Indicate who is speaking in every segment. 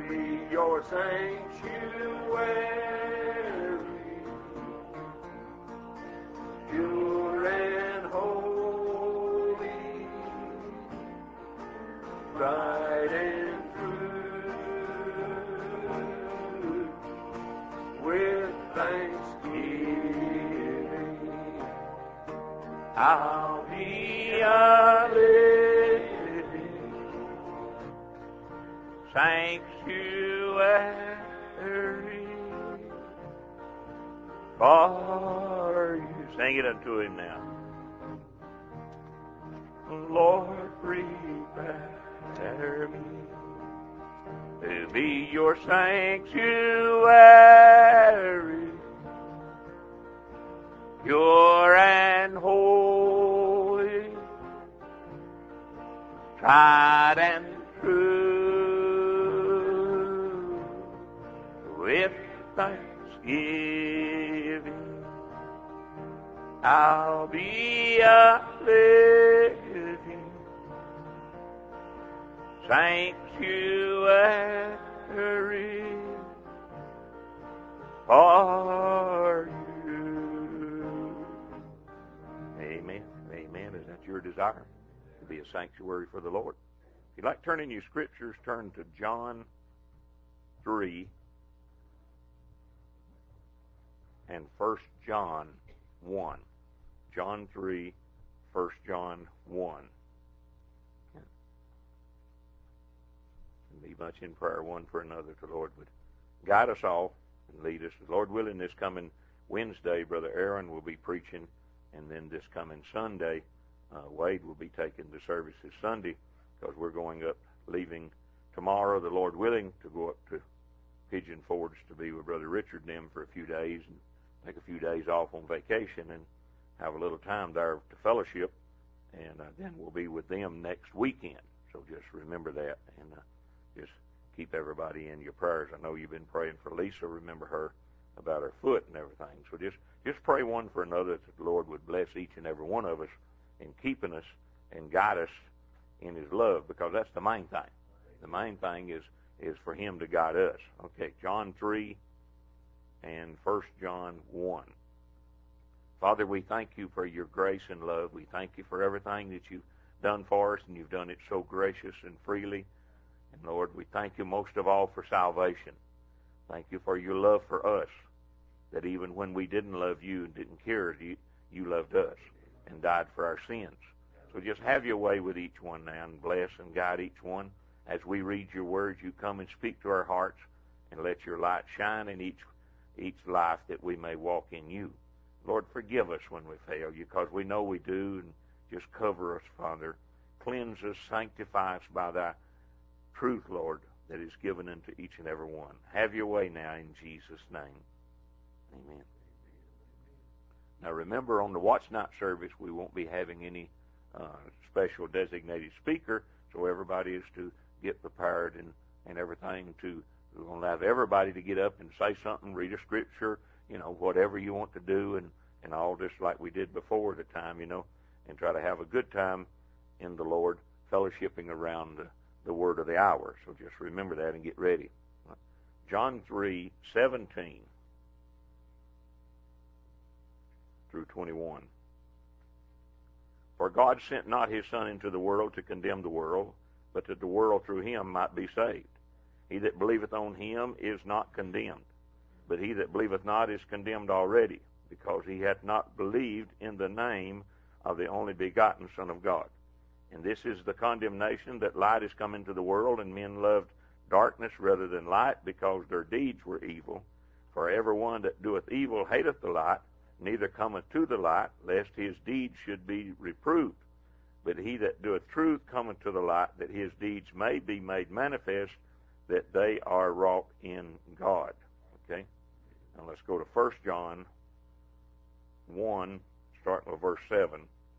Speaker 1: be your sanctuary, pure and holy, right and true, with thanksgiving, I'll be a living sanctuary for you. Sing it unto him now. Lord, prepare me to be your sanctuary, pure and holy, tried and true, with thanksgiving, I'll be a living sanctuary for you. Amen. Amen. Is that your desire? To be a sanctuary for the Lord? If you'd like to turn in your scriptures, turn to John 3 and 1 John 1. John 3, 1 John 1. And be much in prayer one for another. The Lord would guide us all and lead us. Lord willing, this coming Wednesday, Brother Aaron will be preaching, and then this coming Sunday, Wade will be taking the services Sunday, because we're going up, leaving tomorrow, the Lord willing, to go up to Pigeon Forge to be with Brother Richard and them for a few days, and take a few days off on vacation and have a little time there to fellowship, and then we'll be with them next weekend. So just remember that, and just keep everybody in your prayers. I know you've been praying for Lisa. Remember her about her foot and everything. So just pray one for another that the Lord would bless each and every one of us in keeping us and guide us in his love, because that's the main thing. The main thing is for him to guide us. Okay, John 3 and 1 John 1. Father, we thank you for your grace and love. We thank you for everything that you've done for us, and you've done it so gracious and freely. And Lord, we thank you most of all for salvation. Thank you for your love for us, that even when we didn't love you and didn't care, you loved us and died for our sins. So just have your way with each one now, and bless and guide each one. As we read your words, you come and speak to our hearts, and let your light shine in each life, that we may walk in you. Lord, forgive us when we fail you, because we know we do, and just cover us, Father. Cleanse us, sanctify us by thy truth, Lord, that is given unto each and every one. Have your way now in Jesus' name. Amen. Now remember, on the watch night service, we won't be having any special designated speaker, so everybody is to get prepared and everything. We're going to have everybody to get up and say something, read a scripture, whatever you want to do, and all just like we did before the time, and try to have a good time in the Lord, fellowshipping around the word of the hour. So just remember that and get ready. John 3:17 through 21. For God sent not his Son into the world to condemn the world, but that the world through him might be saved. He that believeth on him is not condemned, but he that believeth not is condemned already, because he hath not believed in the name of the only begotten Son of God. And this is the condemnation, that light is come into the world, and men loved darkness rather than light, because their deeds were evil. For every one that doeth evil hateth the light, neither cometh to the light, lest his deeds should be reproved. But he that doeth truth cometh to the light, that his deeds may be made manifest, that they are wrought in God. Okay? Now let's go to 1 John 1, starting with verse 7.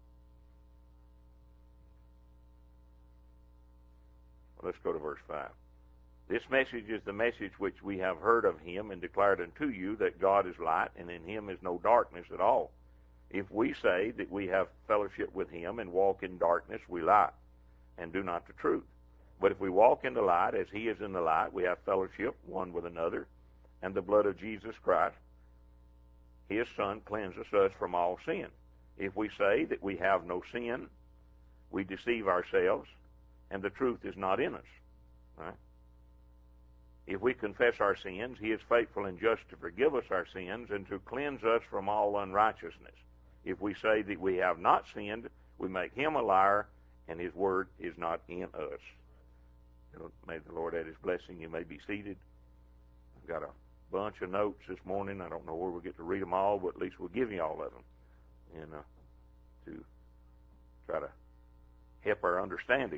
Speaker 1: Let's go to verse 5. This message is the message which we have heard of him and declared unto you, that God is light, and in him is no darkness at all. If we say that we have fellowship with him and walk in darkness, we lie, and do not the truth. But if we walk in the light as he is in the light, we have fellowship one with another, and the blood of Jesus Christ, his Son, cleanses us from all sin. If we say that we have no sin, we deceive ourselves, and the truth is not in us. Right? If we confess our sins, he is faithful and just to forgive us our sins and to cleanse us from all unrighteousness. If we say that we have not sinned, we make him a liar, and his word is not in us. May the Lord add his blessing. You may be seated. I've got a bunch of notes this morning. I don't know where we'll get to read them all, but at least we'll give you all of them, and to try to help our understanding.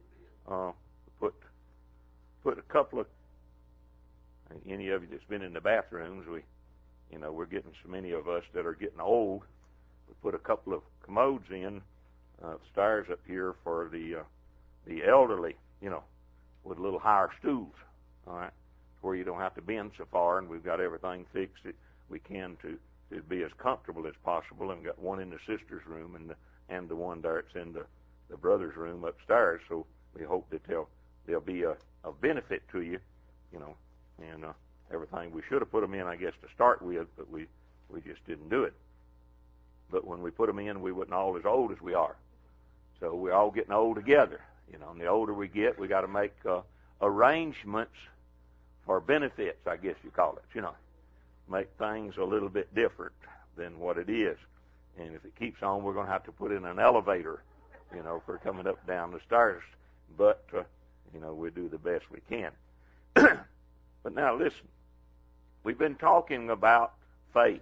Speaker 1: Put a couple of, any of you that's been in the bathrooms, we're getting so many of us that are getting old. We put a couple of commodes in stairs up here for the elderly, with little higher stools, all right, where you don't have to bend so far, and we've got everything fixed that we can to be as comfortable as possible. And we've got one in the sister's room and the one there that's in the brother's room upstairs. So we hope that they'll be of benefit to you, and everything. We should have put them in, I guess, to start with, but we just didn't do it. But when we put them in, we wasn't all as old as we are. So we're all getting old together, and the older we get, we got to make arrangements for benefits, I guess you call it, make things a little bit different than what it is. And if it keeps on, we're going to have to put in an elevator, for coming up down the stairs. But, we'll do the best we can. But now listen, we've been talking about faith.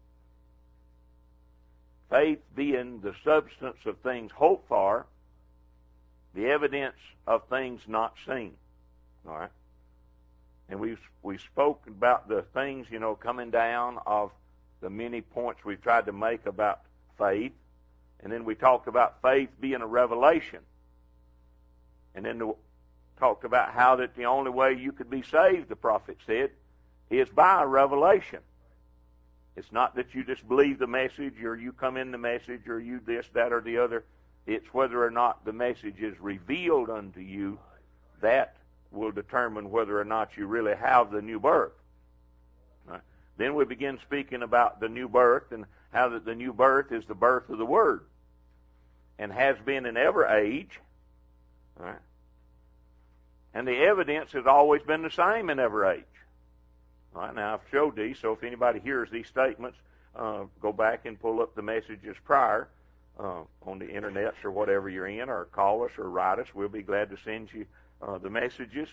Speaker 1: Faith being the substance of things hoped for, the evidence of things not seen. All right? And we spoke about the things, coming down of the many points we've tried to make about faith. And then we talked about faith being a revelation. And then talked about how that the only way you could be saved, the prophet said, is by a revelation. It's not that you just believe the message or you come in the message or you this, that, or the other. It's whether or not the message is revealed unto you that will determine whether or not you really have the new birth. Right. Then we begin speaking about the new birth and how that the new birth is the birth of the Word and has been in every age. Right. And the evidence has always been the same in every age. All right, now, I've showed these, so if anybody hears these statements, go back and pull up the messages prior on the internet or whatever you're in, or call us or write us. We'll be glad to send you the messages.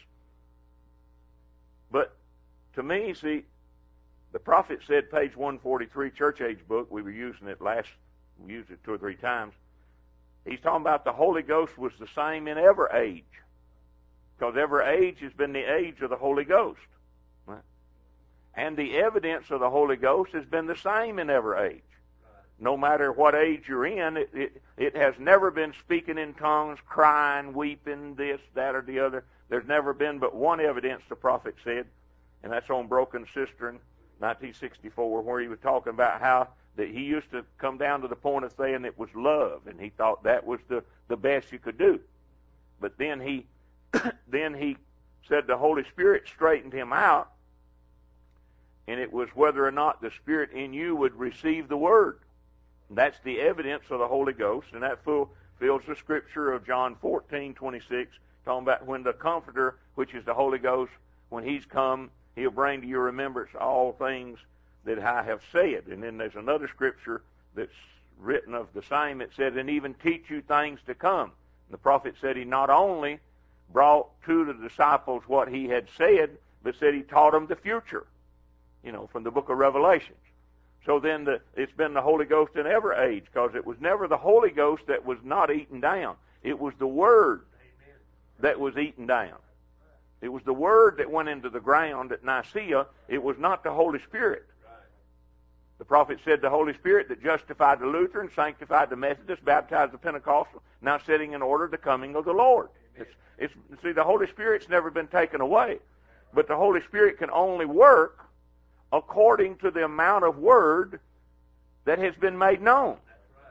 Speaker 1: But to me, see, the prophet said, page 143, Church Age book, we used it 2 or 3 times. He's talking about the Holy Ghost was the same in every age. Because every age has been the age of the Holy Ghost. Right? And the evidence of the Holy Ghost has been the same in every age. No matter what age you're in, it has never been speaking in tongues, crying, weeping, this, that, or the other. There's never been but one evidence, the prophet said, and that's on Broken Cistern, 1964, where he was talking about how that he used to come down to the point of saying it was love, and he thought that was the best you could do. But then he said the Holy Spirit straightened him out, and it was whether or not the Spirit in you would receive the Word. And that's the evidence of the Holy Ghost, and that fulfills the Scripture of John 14:26, talking about when the Comforter, which is the Holy Ghost, when He's come, He'll bring to your remembrance all things that I have said. And then there's another Scripture that's written of the same. It said, and even teach you things to come. And the prophet said he not only brought to the disciples what he had said, but said he taught them the future, from the book of Revelations. So then it's been the Holy Ghost in every age, because it was never the Holy Ghost that was not eaten down. It was the Word that was eaten down. It was the Word that went into the ground at Nicaea. It was not the Holy Spirit. The prophet said the Holy Spirit that justified the Lutheran, sanctified the Methodist, baptized the Pentecostal, now setting in order the coming of the Lord. See, the Holy Spirit's never been taken away, but the Holy Spirit can only work according to the amount of Word that has been made known.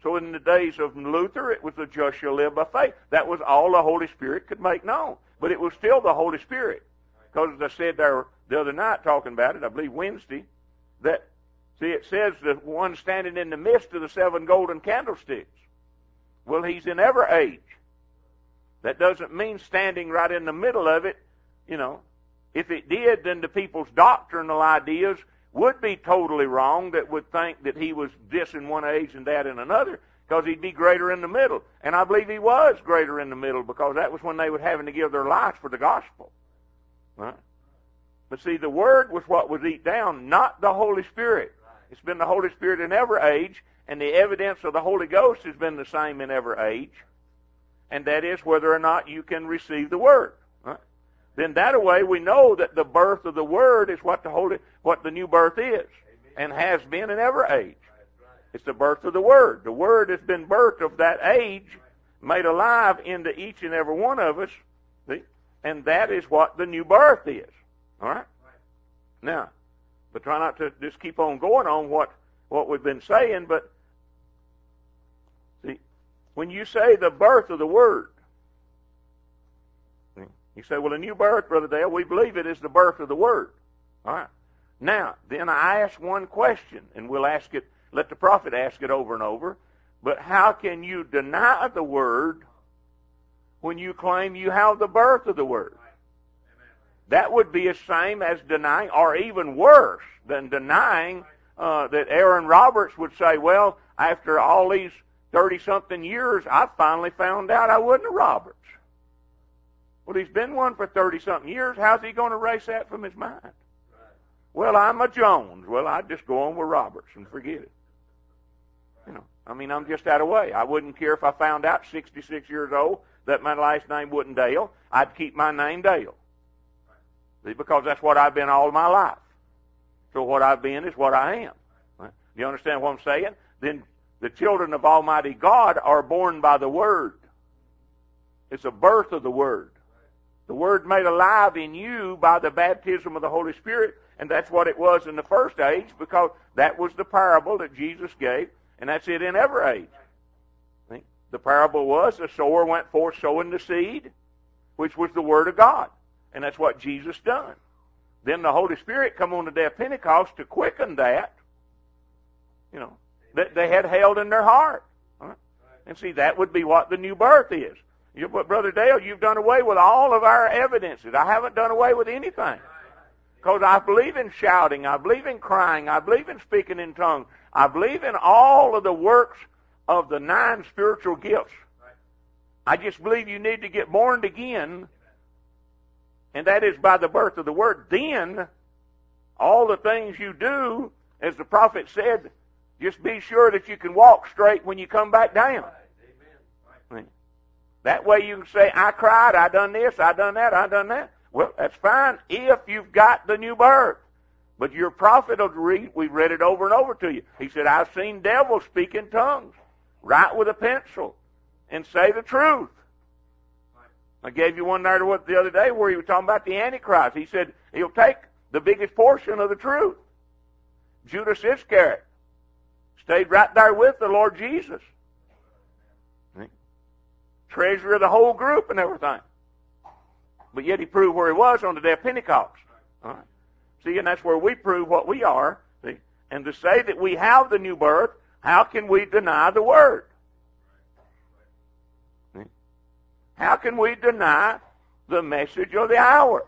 Speaker 1: So in the days of Luther, it was the just shall live by faith. That was all the Holy Spirit could make known. But it was still the Holy Spirit. Because as I said there the other night talking about it, I believe Wednesday, that, see, it says the one standing in the midst of the 7 golden candlesticks. Well, he's in every age. That doesn't mean standing right in the middle of it. You know, if it did, then the people's doctrinal ideas would be totally wrong that would think that he was this in one age and that in another, because he'd be greater in the middle. And I believe he was greater in the middle, because that was when they were having to give their lives for the gospel. Right? But see, the Word was what was eat down, not the Holy Spirit. It's been the Holy Spirit in every age, and the evidence of the Holy Ghost has been the same in every age. And that is whether or not you can receive the Word. Right? Then that way we know that the birth of the Word is what the new birth is, and has been in every age. It's the birth of the Word. The Word has been birthed of that age, made alive into each and every one of us, see? And that is what the new birth is. All right? Now, but try not to just keep on going on what we've been saying, but see, when you say the birth of the Word, you say, well, a new birth, Brother Dale, we believe it is the birth of the Word. All right. Now, then I ask one question, and we'll ask it, let the prophet ask it over and over, but how can you deny the Word when you claim you have the birth of the Word? That would be the same as denying, or even worse than denying, that Aaron Roberts would say, well, after all these 30-something years, I finally found out I wasn't a Roberts. Well, he's been one for 30-something years. How's he going to erase that from his mind? Well, I'm a Jones. Well, I'd just go on with Roberts and forget it. You know, I mean, I'm just that way. I wouldn't care if I found out 66 years old that my last name wasn't Dale. I'd keep my name Dale. See, because that's what I've been all my life. So what I've been is what I am. Right? You understand what I'm saying? Then the children of Almighty God are born by the Word. It's a birth of the Word. The Word made alive in you by the baptism of the Holy Spirit, and that's what it was in the first age, because that was the parable that Jesus gave, and that's it in every age. See? The parable was the sower went forth sowing the seed, which was the Word of God. And that's what Jesus done. Then the Holy Spirit come on the day of Pentecost to quicken that, you know, that they had held in their heart. Right? And see, that would be what the new birth is. But Brother Dale, you've done away with all of our evidences. I haven't done away with anything. Because I believe in shouting. I believe in crying. I believe in speaking in tongues. I believe in all of the works of the 9 spiritual gifts. I just believe you need to get born again, and that is by the birth of the Word. Then, all the things you do, as the prophet said, just be sure that you can walk straight when you come back down. Amen. That way you can say, I cried, I done this, I done that, I done that. Well, that's fine if you've got the new birth. But your prophet will read, we read it over and over to you. He said, I've seen devils speak in tongues, write with a pencil, and say the truth. I gave you one there the other day where he was talking about the Antichrist. He said he'll take the biggest portion of the truth. Judas Iscariot stayed right there with the Lord Jesus. Treasurer of the whole group and everything. But yet he proved where he was on the day of Pentecost. All right. See, and that's where we prove what we are. See? And to say that we have the new birth, how can we deny the Word? See? How can we deny the message of the hour?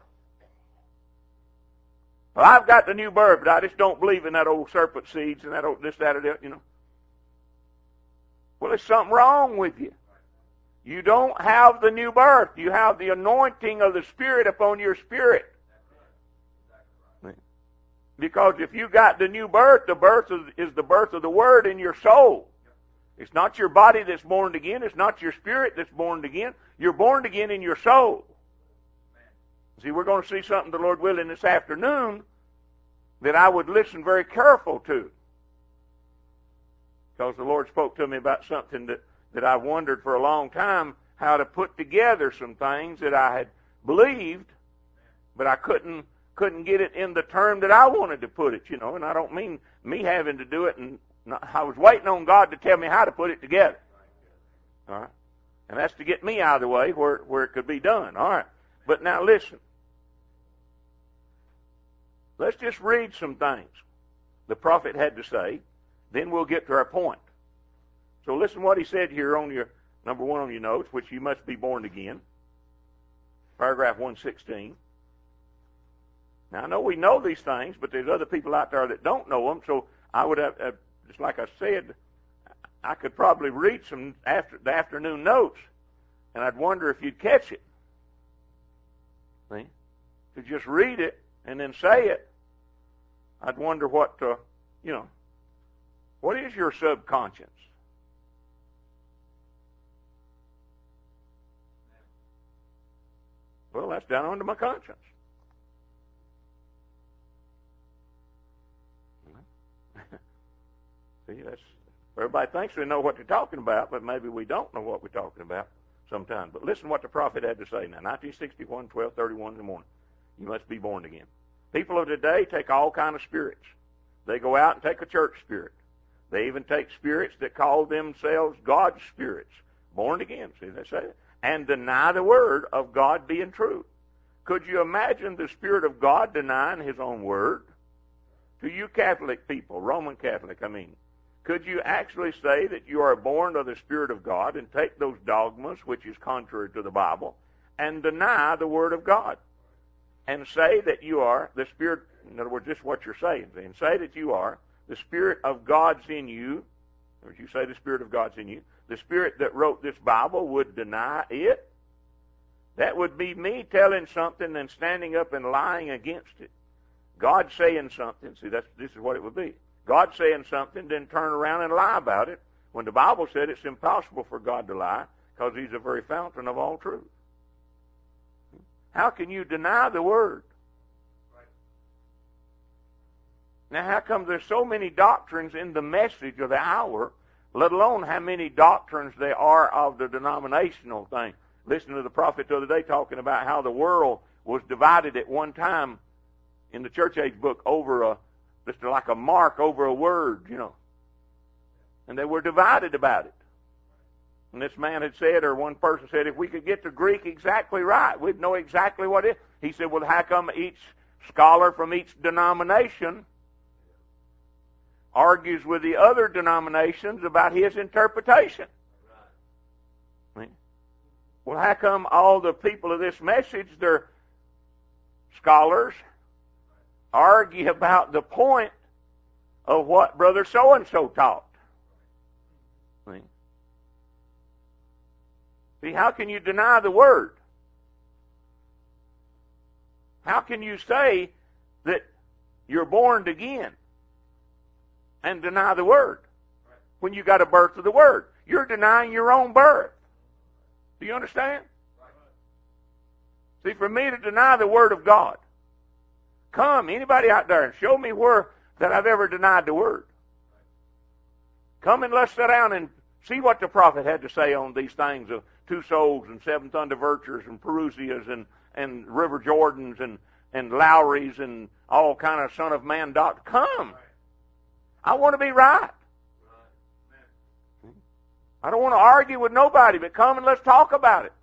Speaker 1: Well, I've got the new birth, but I just don't believe in that old serpent seeds and that old this, that, or that, you know. Well, there's something wrong with you. You don't have the new birth. You have the anointing of the Spirit upon your spirit. Because if you got the new birth, the birth is the birth of the Word in your soul. It's not your body that's born again. It's not your spirit that's born again. You're born again in your soul. See, we're going to see something, the Lord willing, this afternoon that I would listen very careful to. Because the Lord spoke to me about something that I've wondered for a long time, how to put together some things that I had believed, but I couldn't get it in the term that I wanted to put it, you know. And I don't mean me having to do it and I was waiting on God to tell me how to put it together. All right? And that's to get me out of the way where it could be done. All right. But now listen. Let's just read some things the prophet had to say. Then we'll get to our point. So listen what he said here on your, number 1 on your notes, which you must be born again. Paragraph 116. Now I know we know these things, but there's other people out there that don't know them, so I would have, just like I said, I could probably read some the afternoon notes, and I'd wonder if you'd catch it. See? To just read it and then say it, I'd wonder what is your subconscious? Well, that's down under my conscience. See, everybody thinks they know what they're talking about, but maybe we don't know what we're talking about sometimes. But listen what the prophet had to say now. 1961, 12:31 in the morning. You must be born again. People of today take all kind of spirits. They go out and take a church spirit. They even take spirits that call themselves God's spirits. Born again, see, they say it. And deny the word of God being true. Could you imagine the Spirit of God denying His own word? To you Catholic people, Roman Catholic, could you actually say that you are born of the Spirit of God and take those dogmas, which is contrary to the Bible, and deny the Word of God? And say that you are the Spirit, in other words, this is what you're saying, and say that you are the Spirit of God's in you, or you say the Spirit of God's in you, the Spirit that wrote this Bible would deny it? That would be me telling something and standing up and lying against it. God saying something, see, this is what it would be. God saying something, then turn around and lie about it, when the Bible said it's impossible for God to lie, because He's the very fountain of all truth. How can you deny the Word? Now, how come there's so many doctrines in the message of the hour, let alone how many doctrines there are of the denominational thing? Listen to the prophet the other day talking about how the world was divided at one time in the church age book over just like a mark over a word, And they were divided about it. And this man had said, or one person said, if we could get the Greek exactly right, we'd know exactly what it is. He said, well, how come each scholar from each denomination argues with the other denominations about his interpretation? Well, how come all the people of this message, they're scholars, argue about the point of what Brother So-and-so taught? See, how can you deny the Word? How can you say that you're born again and deny the Word when you got a birth of the Word? You're denying your own birth. Do you understand? See, for me to deny the Word of God, come, anybody out there, and show me where that I've ever denied the Word. Come and let's sit down and see what the prophet had to say on these things of 2 souls and 7 thunder virtues and Perusias and River Jordans and Lowrys and all kind of Son of Man doctrine. Come. I want to be right. I don't want to argue with nobody, but come and let's talk about it.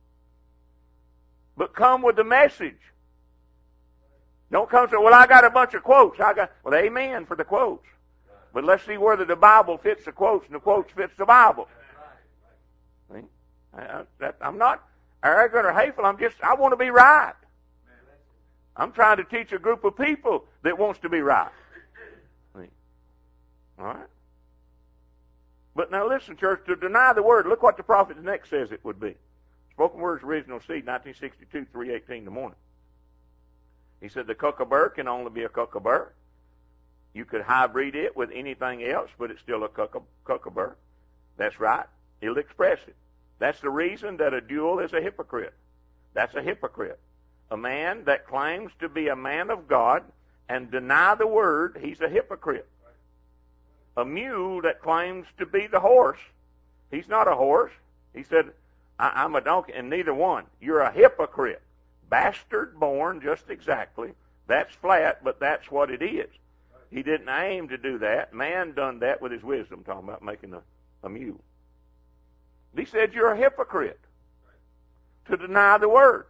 Speaker 1: But come with the message. Don't come and say, well, I got a bunch of quotes. Well, amen for the quotes. But let's see whether the Bible fits the quotes and the quotes fits the Bible. See? I'm not arrogant or hateful. I want to be right. I'm trying to teach a group of people that wants to be right. See? All right? But now listen, church, to deny the Word, look what the prophet next says it would be. Spoken Word's Original Seed, 1962, 3:18 in the morning. He said the kookaburra can only be a kookaburra. You could hybrid it with anything else, but it's still a kookaburra. That's right. It'll express it. That's the reason that a duel is a hypocrite. That's a hypocrite. A man that claims to be a man of God and deny the Word, he's a hypocrite. A mule that claims to be the horse, he's not a horse. He said, I'm a donkey, and neither one. You're a hypocrite. Bastard born, just exactly. That's flat, but that's what it is. He didn't aim to do that. Man done that with his wisdom, talking about making a mule. He said, you're a hypocrite to deny the Word.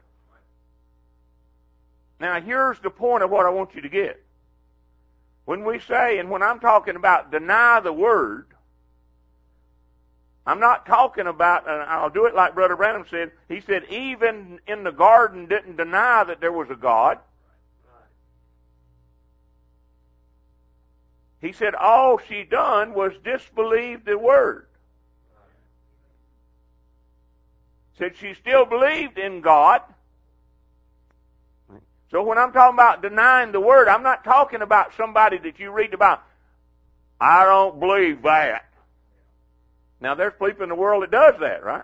Speaker 1: Now, here's the point of what I want you to get. When we say, and when I'm talking about deny the Word, I'm not talking about, and I'll do it like Brother Branham said, he said, even in the garden didn't deny that there was a God. He said all she done was disbelieve the Word. Said she still believed in God. So when I'm talking about denying the Word, I'm not talking about somebody that you read about, I don't believe that. Now, there's people in the world that does that, right?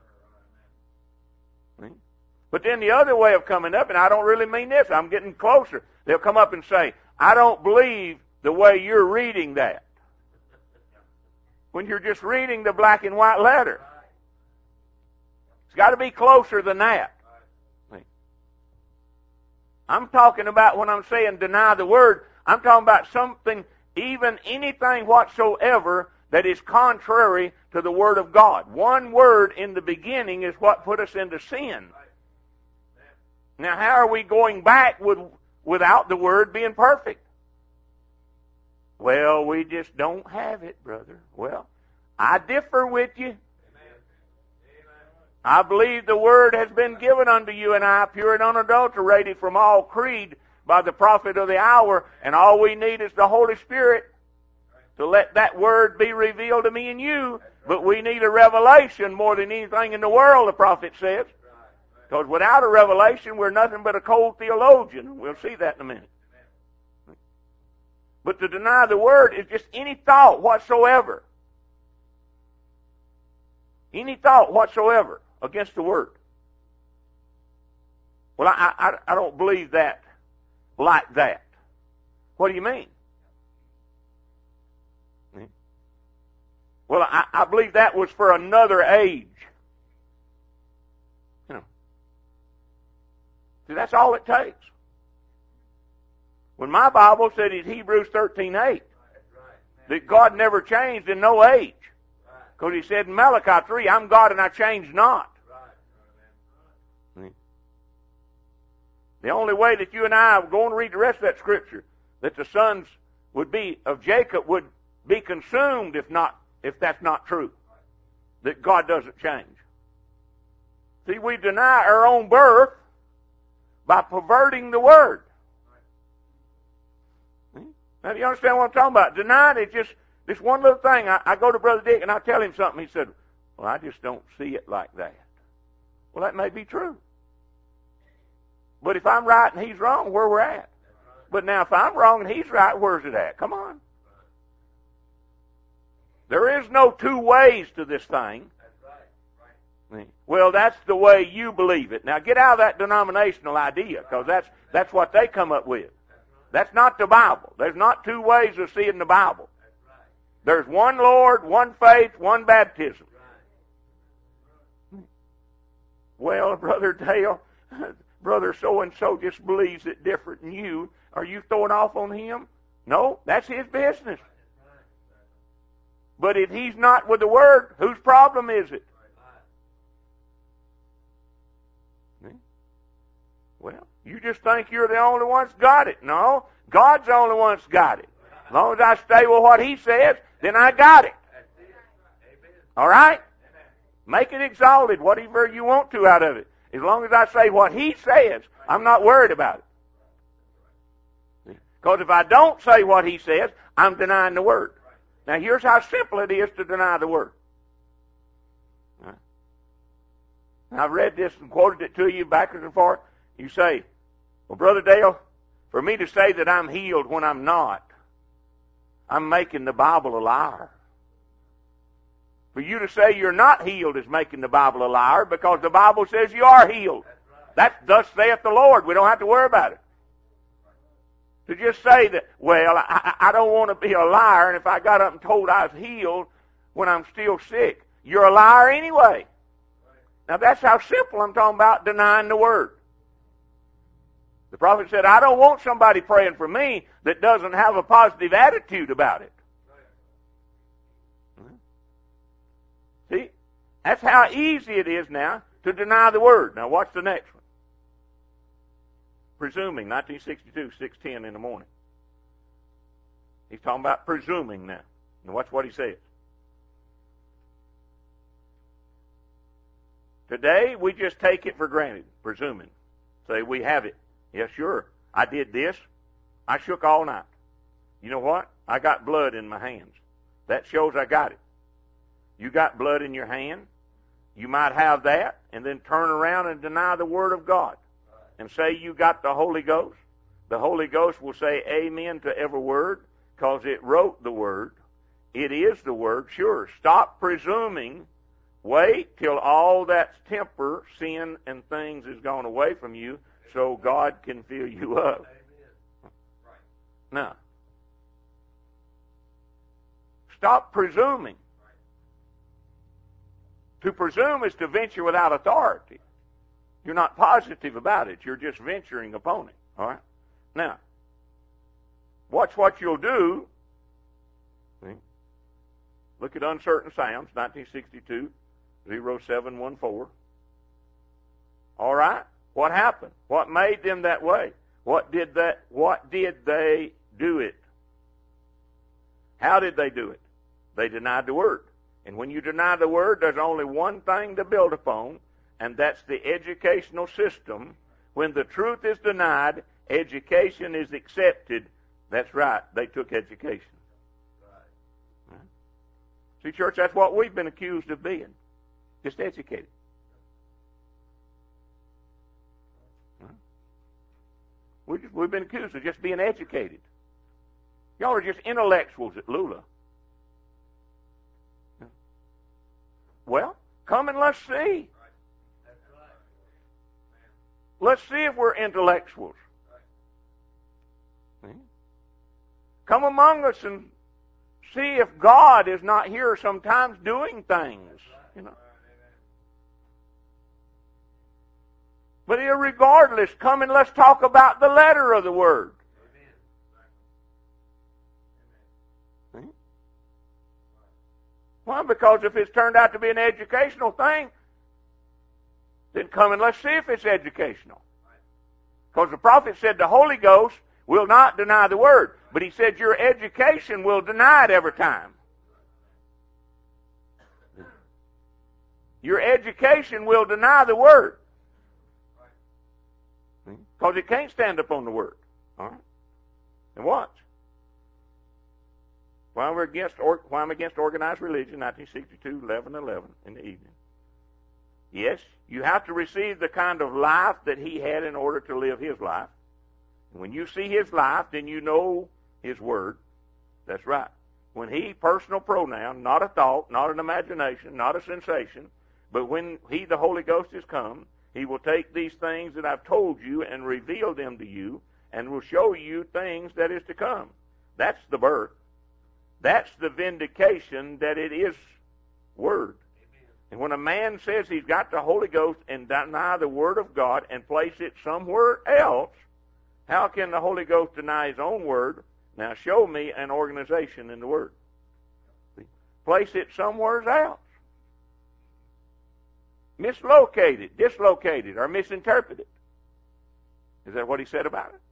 Speaker 1: But then the other way of coming up, and I don't really mean this, I'm getting closer. They'll come up and say, I don't believe the way you're reading that. When you're just reading the black and white letter. It's got to be closer than that. I'm talking about, when I'm saying deny the Word, I'm talking about something, even anything whatsoever, that is contrary to the Word of God. One word in the beginning is what put us into sin. Now, how are we going back without the Word being perfect? Well, we just don't have it, brother. Well, I differ with you. I believe the Word has been given unto you and I, pure and unadulterated from all creed by the prophet of the hour, and all we need is the Holy Spirit to let that Word be revealed to me and you. But we need a revelation more than anything in the world, the prophet says. Because without a revelation, we're nothing but a cold theologian. We'll see that in a minute. But to deny the Word is just any thought whatsoever. Any thought whatsoever against the Word. Well, I don't believe that like that. What do you mean? Well, I believe that was for another age. You know. See, that's all it takes. When my Bible said in Hebrews 13:8 that God never changed in no age. Because he said in Malachi 3, I'm God and I change not. The only way that you and I go and read the rest of that scripture, that the sons would be of Jacob would be consumed if that's not true. That God doesn't change. See, we deny our own birth by perverting the Word. Now, do you understand what I'm talking about? Denying is just this one little thing. I go to Brother Dick and I tell him something. He said, well, I just don't see it like that. Well, that may be true. But if I'm right and he's wrong, where we're at. But now if I'm wrong and he's right, where's it at? Come on. There is no two ways to this thing. Well, that's the way you believe it. Now get out of that denominational idea, because that's what they come up with. That's not the Bible. There's not two ways of seeing the Bible. There's one Lord, one faith, one baptism. Well, Brother Dale, Brother so-and-so just believes it different than you. Are you throwing off on him? No, that's his business. But if he's not with the Word, whose problem is it? Well, you just think you're the only one that's got it. No, God's the only one that's got it. As long as I stay with what He says, then I got it. All right? Make it exalted, whatever you want to out of it. As long as I say what He says, I'm not worried about it. Because if I don't say what He says, I'm denying the Word. Now, here's how simple it is to deny the Word. I've read this and quoted it to you backwards and forth. You say, well, Brother Dale, for me to say that I'm healed when I'm not, I'm making the Bible a liar. For you to say you're not healed is making the Bible a liar, because the Bible says you are healed. That's thus saith the Lord. We don't have to worry about it. To just say that, well, I don't want to be a liar, and if I got up and told I was healed when I'm still sick, you're a liar anyway. Now that's how simple I'm talking about denying the Word. The prophet said, I don't want somebody praying for me that doesn't have a positive attitude about it. See? That's how easy it is now to deny the Word. Now watch the next one. Presuming, 1962, 6:10 in the morning. He's talking about presuming now. And watch what he says. Today, we just take it for granted, presuming. Say, we have it. Yes, sure. I did this. I shook all night. You know what? I got blood in my hands. That shows I got it. You got blood in your hand. You might have that, and then turn around and deny the Word of God. And say you got the Holy Ghost. The Holy Ghost will say amen to every word, because it wrote the Word. It is the Word. Sure. Stop presuming. Wait till all that temper, sin, and things is gone away from you, so God can fill you up. Now, stop presuming. To presume is to venture without authority. You're not positive about it. You're just venturing upon it. All right? Now, watch what you'll do. See? Look at Uncertain Sounds, 1962, 0714. All right? What happened? What made them that way? What did they do it? How did they do it? They denied the Word. And when you deny the Word, there's only one thing to build upon, and that's the educational system. When the truth is denied, education is accepted. That's right. They took education. Right. See, church, that's what we've been accused of being. Just educated. Right. We've been accused of just being educated. Y'all are just intellectuals at Lula. Well, come and let's see. Let's see if we're intellectuals. Come among us and see if God is not here sometimes doing things. You know. But irregardless, come and let's talk about the letter of the Word. Well, because if it's turned out to be an educational thing, then come and let's see if it's educational. Because the prophet said the Holy Ghost will not deny the Word. But he said your education will deny it every time. Your education will deny the Word. Because it can't stand up on the Word. All right? And watch. Why I'm against organized religion, 1962, 11/11 in the evening. Yes, you have to receive the kind of life that he had in order to live his life. When you see his life, then you know his Word. That's right. When he, personal pronoun, not a thought, not an imagination, not a sensation, but when he, the Holy Ghost, is come, he will take these things that I've told you and reveal them to you and will show you things that is to come. That's the birth. That's the vindication that it is Word. Amen. And when a man says he's got the Holy Ghost and deny the Word of God and place it somewhere else, how can the Holy Ghost deny his own Word? Now show me an organization in the Word. Place it somewhere else. Mislocated, dislocated, or misinterpreted. Is that what he said about it?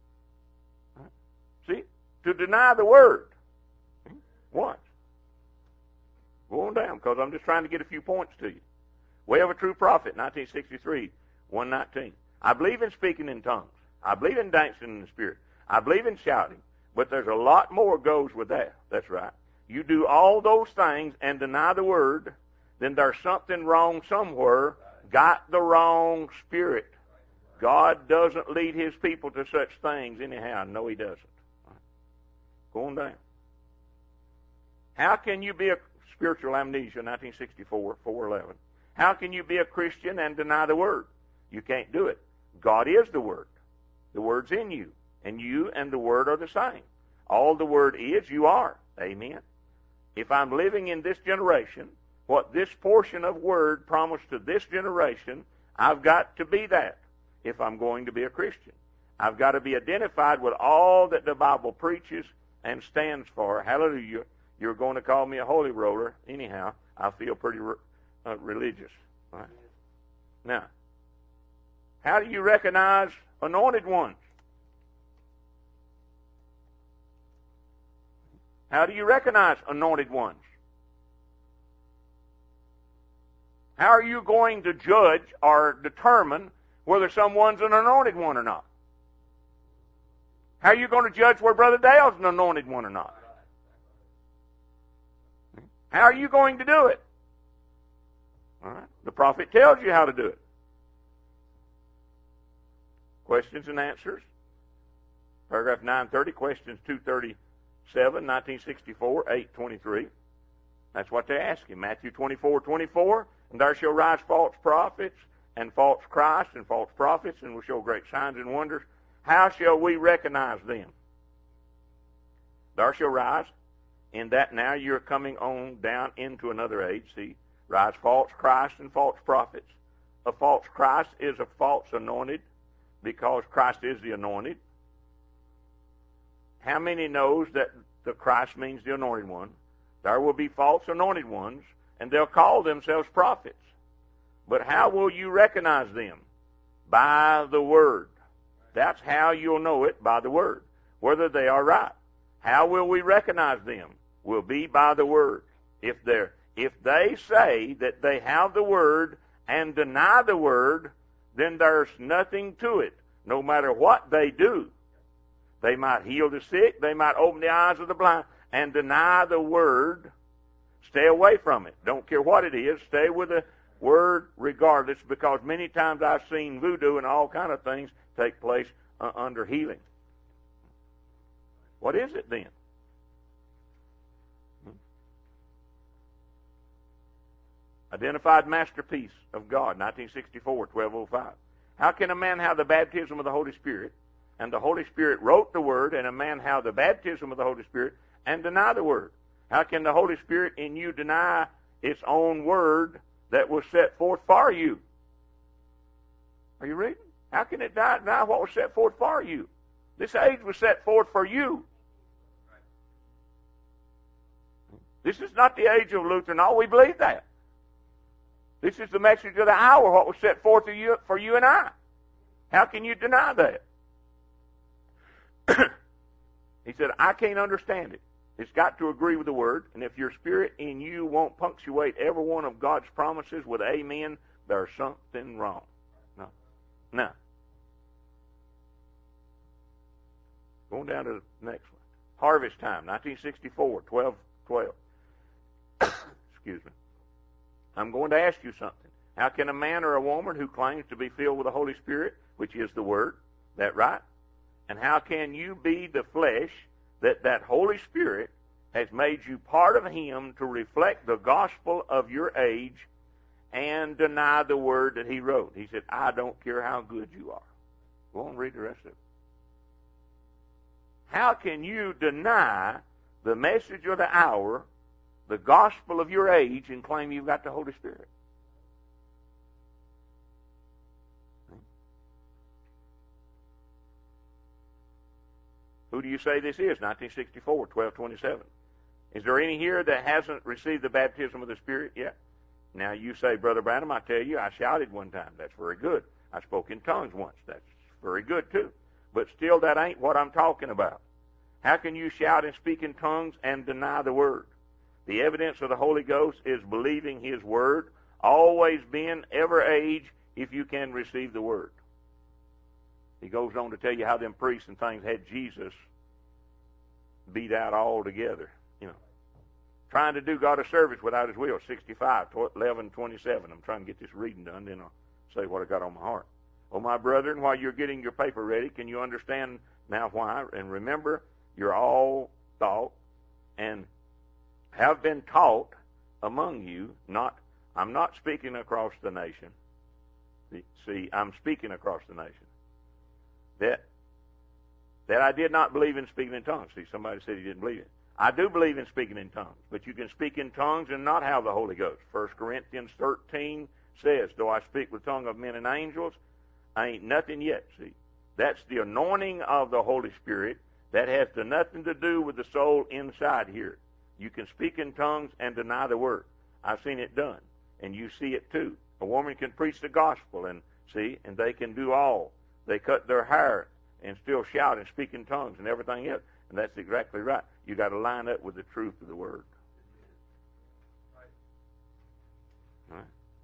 Speaker 1: See? To deny the Word. What? Go on down, because I'm just trying to get a few points to you. Way of a True Prophet, 1963, 119. I believe in speaking in tongues. I believe in dancing in the Spirit. I believe in shouting. But there's a lot more goes with that. That's right. You do all those things and deny the Word, then there's something wrong somewhere. Got the wrong spirit. God doesn't lead His people to such things anyhow. No, He doesn't. Go on down. How can you be a spiritual amnesia, 1964, 4:11? How can you be a Christian and deny the Word? You can't do it. God is the Word. The Word's in you. And you and the Word are the same. All the Word is, you are. Amen. If I'm living in this generation, what this portion of Word promised to this generation, I've got to be that if I'm going to be a Christian. I've got to be identified with all that the Bible preaches and stands for. Hallelujah. You're going to call me a holy roller. Anyhow, I feel pretty religious. All right. Now, how do you recognize anointed ones? How do you recognize anointed ones? How are you going to judge or determine whether someone's an anointed one or not? How are you going to judge whether Brother Dale's an anointed one or not? How are you going to do it? All right. The prophet tells you how to do it. Questions and answers. Paragraph 930, questions 237, 1964, 823. That's what they ask him. Matthew 24:24. And there shall rise false prophets and false Christs and false prophets, and will show great signs and wonders. How shall we recognize them? There shall rise, in that now you're coming on down into another age. See, rise false Christs and false prophets. A false Christ is a false anointed, because Christ is the anointed. How many knows that the Christ means the anointed one? There will be false anointed ones, and they'll call themselves prophets. But how will you recognize them? By the Word. That's how you'll know it, by the Word, whether they are right. How will we recognize them? Will be by the Word. If they say that they have the Word and deny the Word, then there's nothing to it, no matter what they do. They might heal the sick, they might open the eyes of the blind, and deny the Word. Stay away from it. Don't care what it is. Stay with the Word regardless, because many times I've seen voodoo and all kind of things take place under healing. What is it then? Identified masterpiece of God, 1964, 1205. How can a man have the baptism of the Holy Spirit, and the Holy Spirit wrote the Word, and a man have the baptism of the Holy Spirit and deny the Word? How can the Holy Spirit in you deny its own Word that was set forth for you? Are you reading? How can it deny what was set forth for you? This age was set forth for you. This is not the age of Luther. No, we believe that. This is the message of the hour, what was set forth for you and I. How can you deny that? He said, I can't understand it. It's got to agree with the Word, and if your spirit in you won't punctuate every one of God's promises with amen, there's something wrong. No. Going down to the next one. Harvest Time, 1964, 12:12. Excuse me. I'm going to ask you something. How can a man or a woman who claims to be filled with the Holy Spirit, which is the Word, that right? And how can you be the flesh that Holy Spirit has made you part of Him to reflect the gospel of your age and deny the Word that He wrote? He said, I don't care how good you are. Go on and read the rest of it. How can you deny the message of the hour, the gospel of your age, and claim you've got the Holy Spirit? Who do you say this is? 1964, 12:27. Is there any here that hasn't received the baptism of the Spirit yet? Now you say, Brother Branham, I tell you, I shouted one time. That's very good. I spoke in tongues once. That's very good too. But still, that ain't what I'm talking about. How can you shout and speak in tongues and deny the Word? The evidence of the Holy Ghost is believing His Word, always been, ever age, if you can receive the Word. He goes on to tell you how them priests and things had Jesus beat out altogether. Trying to do God a service without His will. 65, 11:27. I'm trying to get this reading done, then I'll say what I got on my heart. Oh, my brethren, while you're getting your paper ready, can you understand now why? And remember, you're all taught and have been taught among you. I'm not speaking across the nation. See, I'm speaking across the nation. That I did not believe in speaking in tongues. See, somebody said he didn't believe it. I do believe in speaking in tongues, but you can speak in tongues and not have the Holy Ghost. 1 Corinthians 13 says, though I speak with the tongue of men and angels, I ain't nothing yet, see. That's the anointing of the Holy Spirit. That has nothing to do with the soul inside here. You can speak in tongues and deny the word. I've seen it done, and you see it too. A woman can preach the gospel and they can do all. They cut their hair and still shout and speak in tongues and everything else. And that's exactly right. You got to line up with the truth of the word. All right.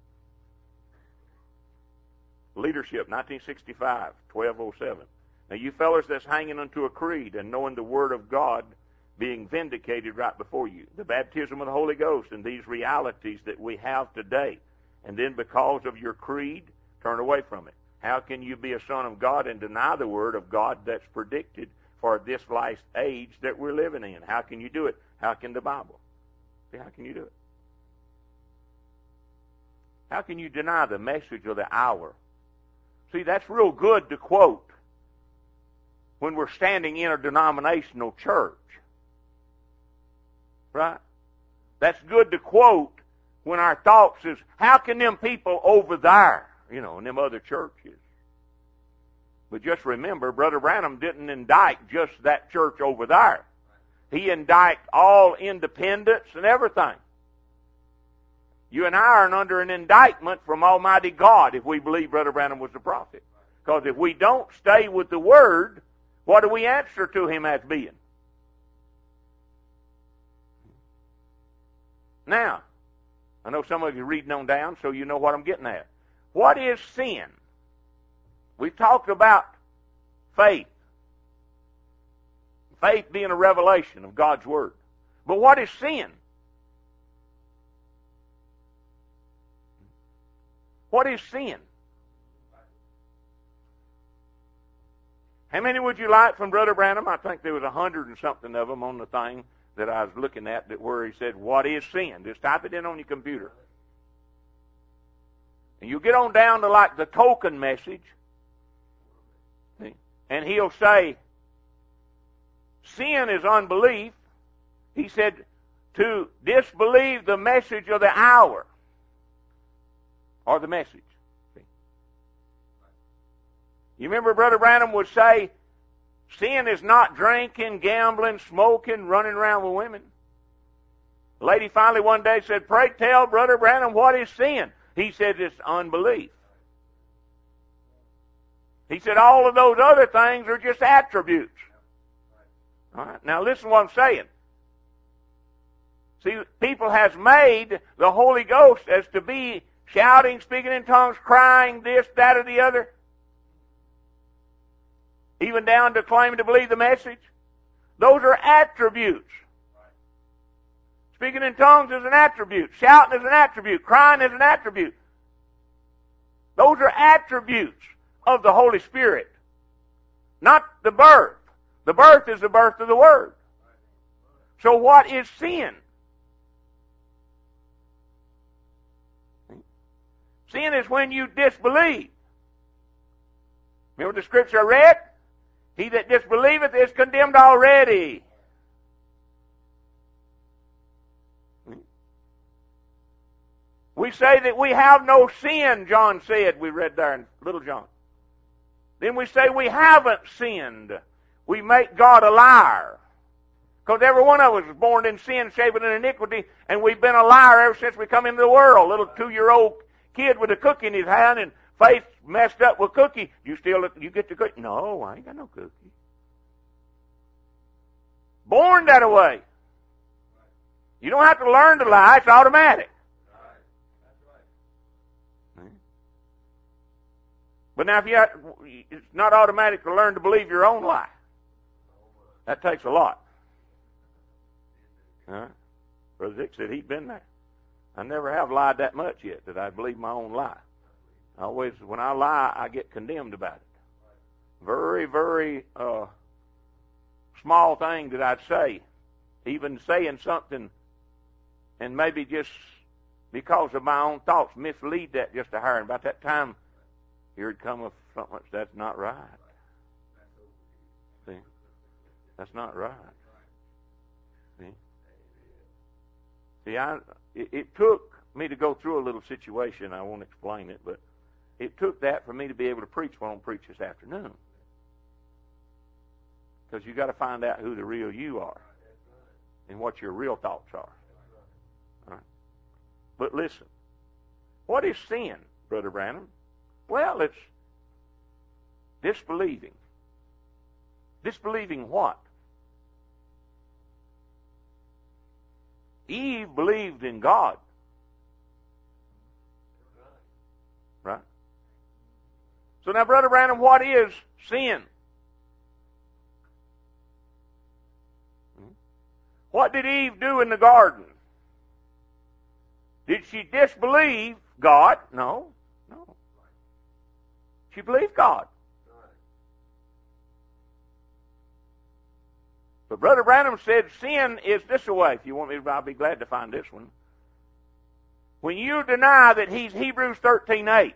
Speaker 1: Leadership, 1965, 1207. Now, you fellas that's hanging onto a creed and knowing the Word of God being vindicated right before you, the baptism of the Holy Ghost and these realities that we have today, and then because of your creed, turn away from it. How can you be a son of God and deny the Word of God that's predicted for this last age that we're living in? How can you do it? How can the Bible? See, how can you do it? How can you deny the message of the hour? See, that's real good to quote when we're standing in a denominational church. Right? That's good to quote when our thoughts is, how can them people over there, in them other churches? But just remember, Brother Branham didn't indict just that church over there. He indicted all independents and everything. You and I are under an indictment from Almighty God if we believe Brother Branham was the prophet. Because if we don't stay with the Word, what do we answer to Him as being? Now, I know some of you reading on down, so you know what I'm getting at. What is sin? We've talked about faith. Faith being a revelation of God's Word. But what is sin? What is sin? How many would you like from Brother Branham? I think there was 100 and something of them on the thing that I was looking at where he said, what is sin? Just type it in on your computer. And you get on down to like the token message, and he'll say, sin is unbelief. He said, to disbelieve the message of the hour, or the message. You remember Brother Branham would say, sin is not drinking, gambling, smoking, running around with women. The lady finally one day said, pray tell Brother Branham, what is sin? He said, it's unbelief. He said, all of those other things are just attributes. All right, now listen to what I'm saying. See, people has made the Holy Ghost as to be shouting, speaking in tongues, crying, this, that, or the other. Even down to claiming to believe the message. Those are attributes. Speaking in tongues is an attribute. Shouting is an attribute. Crying is an attribute. Those are attributes of the Holy Spirit. Not the birth. The birth is the birth of the Word. So what is sin? Sin is when you disbelieve. Remember the scripture I read? He that disbelieveth is condemned already. We say that we have no sin, John said. We read there in Little John. Then we say we haven't sinned. We make God a liar. Because every one of us was born in sin, shapen in iniquity, and we've been a liar ever since we come into the world. Little 2-year-old kid with a cookie in his hand, and faith messed up with cookie. You get the cookie? No, I ain't got no cookie. Born that way. You don't have to learn to lie. It's automatic. But now, it's not automatic to learn to believe your own lie. That takes a lot. Huh? Brother Dick said he'd been there. I never have lied that much yet that I believe my own lie. Always, when I lie, I get condemned about it. Very, very small thing that I'd say. Even saying something and maybe just because of my own thoughts mislead that just a hair. And about that time, here it come with something that's not right. See? That's not right. See? See, it took me to go through a little situation. I won't explain it, but it took that for me to be able to preach what I'm going to preach this afternoon. Because you've got to find out who the real you are and what your real thoughts are. All right? But listen, what is sin, Brother Branham? Well, it's disbelieving. Disbelieving what? Eve believed in God. Right? So now, Brother Branham, what is sin? What did Eve do in the garden? Did she disbelieve God? No. No. She believed God. But Brother Branham said sin is this way. If you want me to, I'll be glad to find this one. When you deny that he's Hebrews 13:8,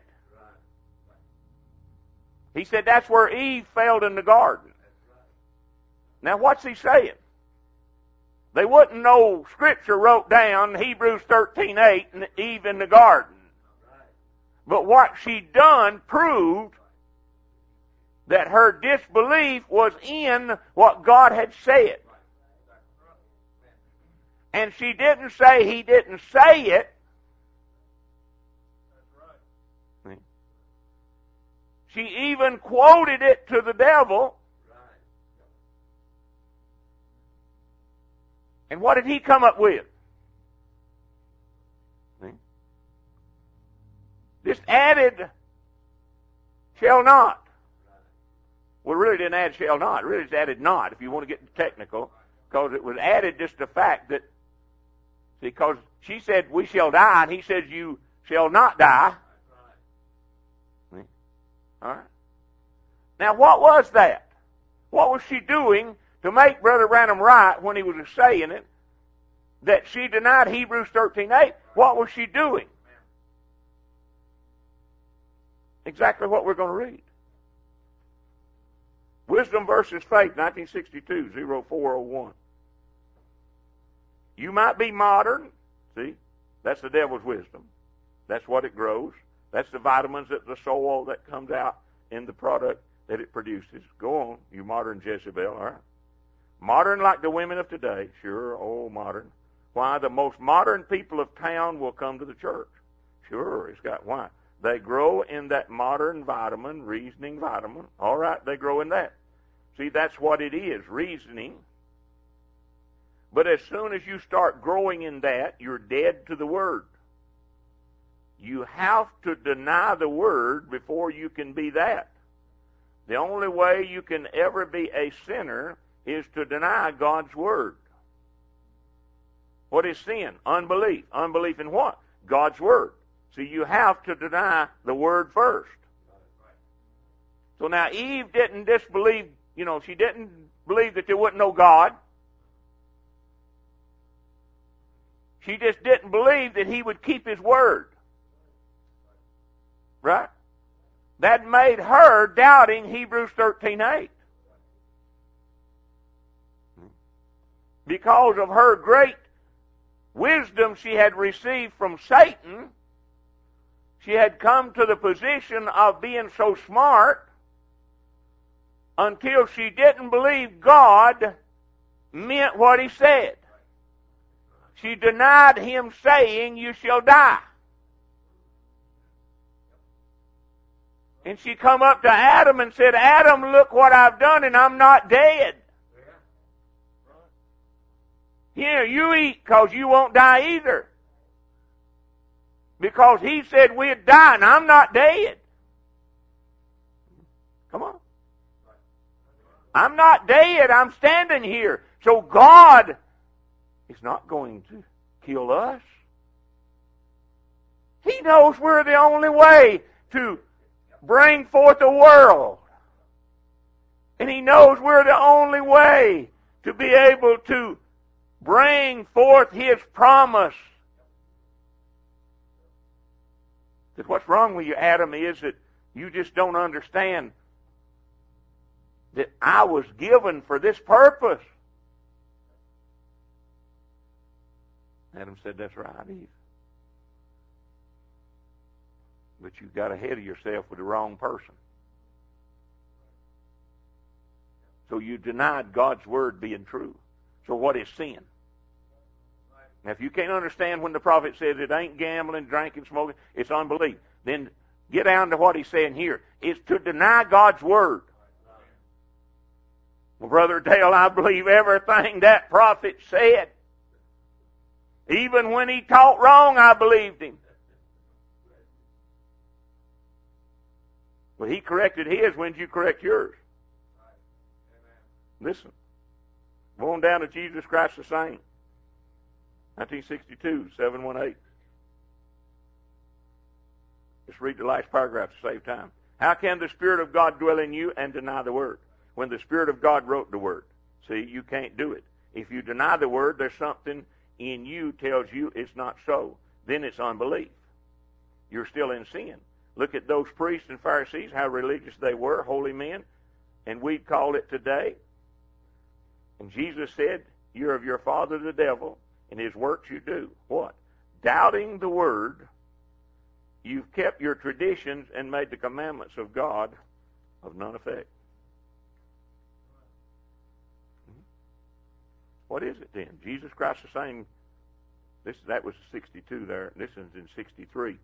Speaker 1: he said that's where Eve failed in the garden. Now what's he saying? They wouldn't know Scripture wrote down Hebrews 13:8 and Eve in the garden. But what she done proved that her disbelief was in what God had said. And she didn't say he didn't say it. She even quoted it to the devil. And what did he come up with? Just added shall not. Well, it really didn't add shall not. It really just added not, if you want to get technical, because it was added just the fact that, see, because she said we shall die, and he said you shall not die. See? All right. Now, what was that? What was she doing to make Brother Branham right when he was saying it, that she denied Hebrews 13:8? What was she doing? Exactly what we're going to read. Wisdom versus Faith, 1962, 0401. You might be modern. See, that's the devil's wisdom. That's what it grows. That's the vitamins that the soil that comes out in the product that it produces. Go on, you modern Jezebel, all right? Modern like the women of today. Sure, oh, modern. Why? The most modern people of town will come to the church. Sure, it's got why? They grow in that modern vitamin, reasoning vitamin. All right, they grow in that. See, that's what it is, reasoning. But as soon as you start growing in that, you're dead to the Word. You have to deny the Word before you can be that. The only way you can ever be a sinner is to deny God's Word. What is sin? Unbelief. Unbelief in what? God's Word. So you have to deny the Word first. So now Eve didn't disbelieve, she didn't believe that there wasn't no God. She just didn't believe that he would keep his word. Right? That made her doubting Hebrews 13:8. Because of her great wisdom she had received from Satan, she had come to the position of being so smart until she didn't believe God meant what he said. She denied him saying, you shall die. And she come up to Adam and said, Adam, look what I've done and I'm not dead. Here, you eat because you won't die either. Because he said we'd die and I'm not dead. Come on. I'm not dead. I'm standing here. So God is not going to kill us. He knows we're the only way to bring forth a world. And he knows we're the only way to be able to bring forth his promise. That what's wrong with you, Adam, is that you just don't understand that I was given for this purpose. Adam said, that's right, Eve. But you got ahead of yourself with the wrong person. So you denied God's word being true. So what is sin? Now, if you can't understand when the prophet says it ain't gambling, drinking, smoking, it's unbelief, then get down to what he's saying here. It's to deny God's word. Well, Brother Dale, I believe everything that prophet said. Even when he taught wrong, I believed him. Well, he corrected his. When did you correct yours? Listen. Go on down to Jesus Christ the Saint. 1962, 718. Just read the last paragraph to save time. How can the Spirit of God dwell in you and deny the Word? When the Spirit of God wrote the Word. See, you can't do it. If you deny the Word, there's something in you tells you it's not so. Then it's unbelief. You're still in sin. Look at those priests and Pharisees, how religious they were, holy men, and we'd call it today. And Jesus said, you're of your father the devil, and his works you do. What? Doubting the Word, you've kept your traditions and made the commandments of God of none effect. What is it then? Jesus Christ the same. That was 62 there. This is in 63,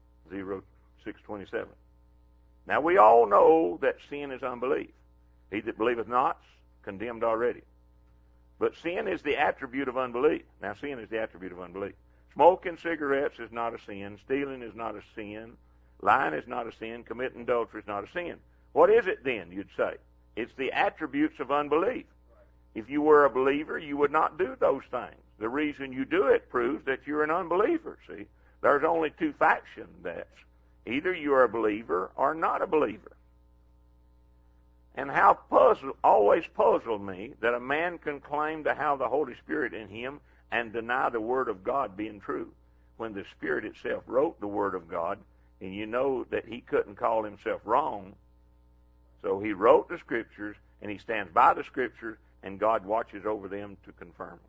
Speaker 1: 0627. Now we all know that sin is unbelief. He that believeth not is condemned already. But sin is the attribute of unbelief. Now sin is the attribute of unbelief. Smoking cigarettes is not a sin. Stealing is not a sin. Lying is not a sin. Committing adultery is not a sin. What is it then, you'd say? It's the attributes of unbelief. If you were a believer, you would not do those things. The reason you do it proves that you're an unbeliever, see? There's only two factions. That's either you're a believer or not a believer. And how always puzzled me that a man can claim to have the Holy Spirit in him and deny the Word of God being true, when the Spirit itself wrote the Word of God, and you know that he couldn't call himself wrong. So he wrote the Scriptures, and he stands by the Scriptures, and God watches over them to confirm them.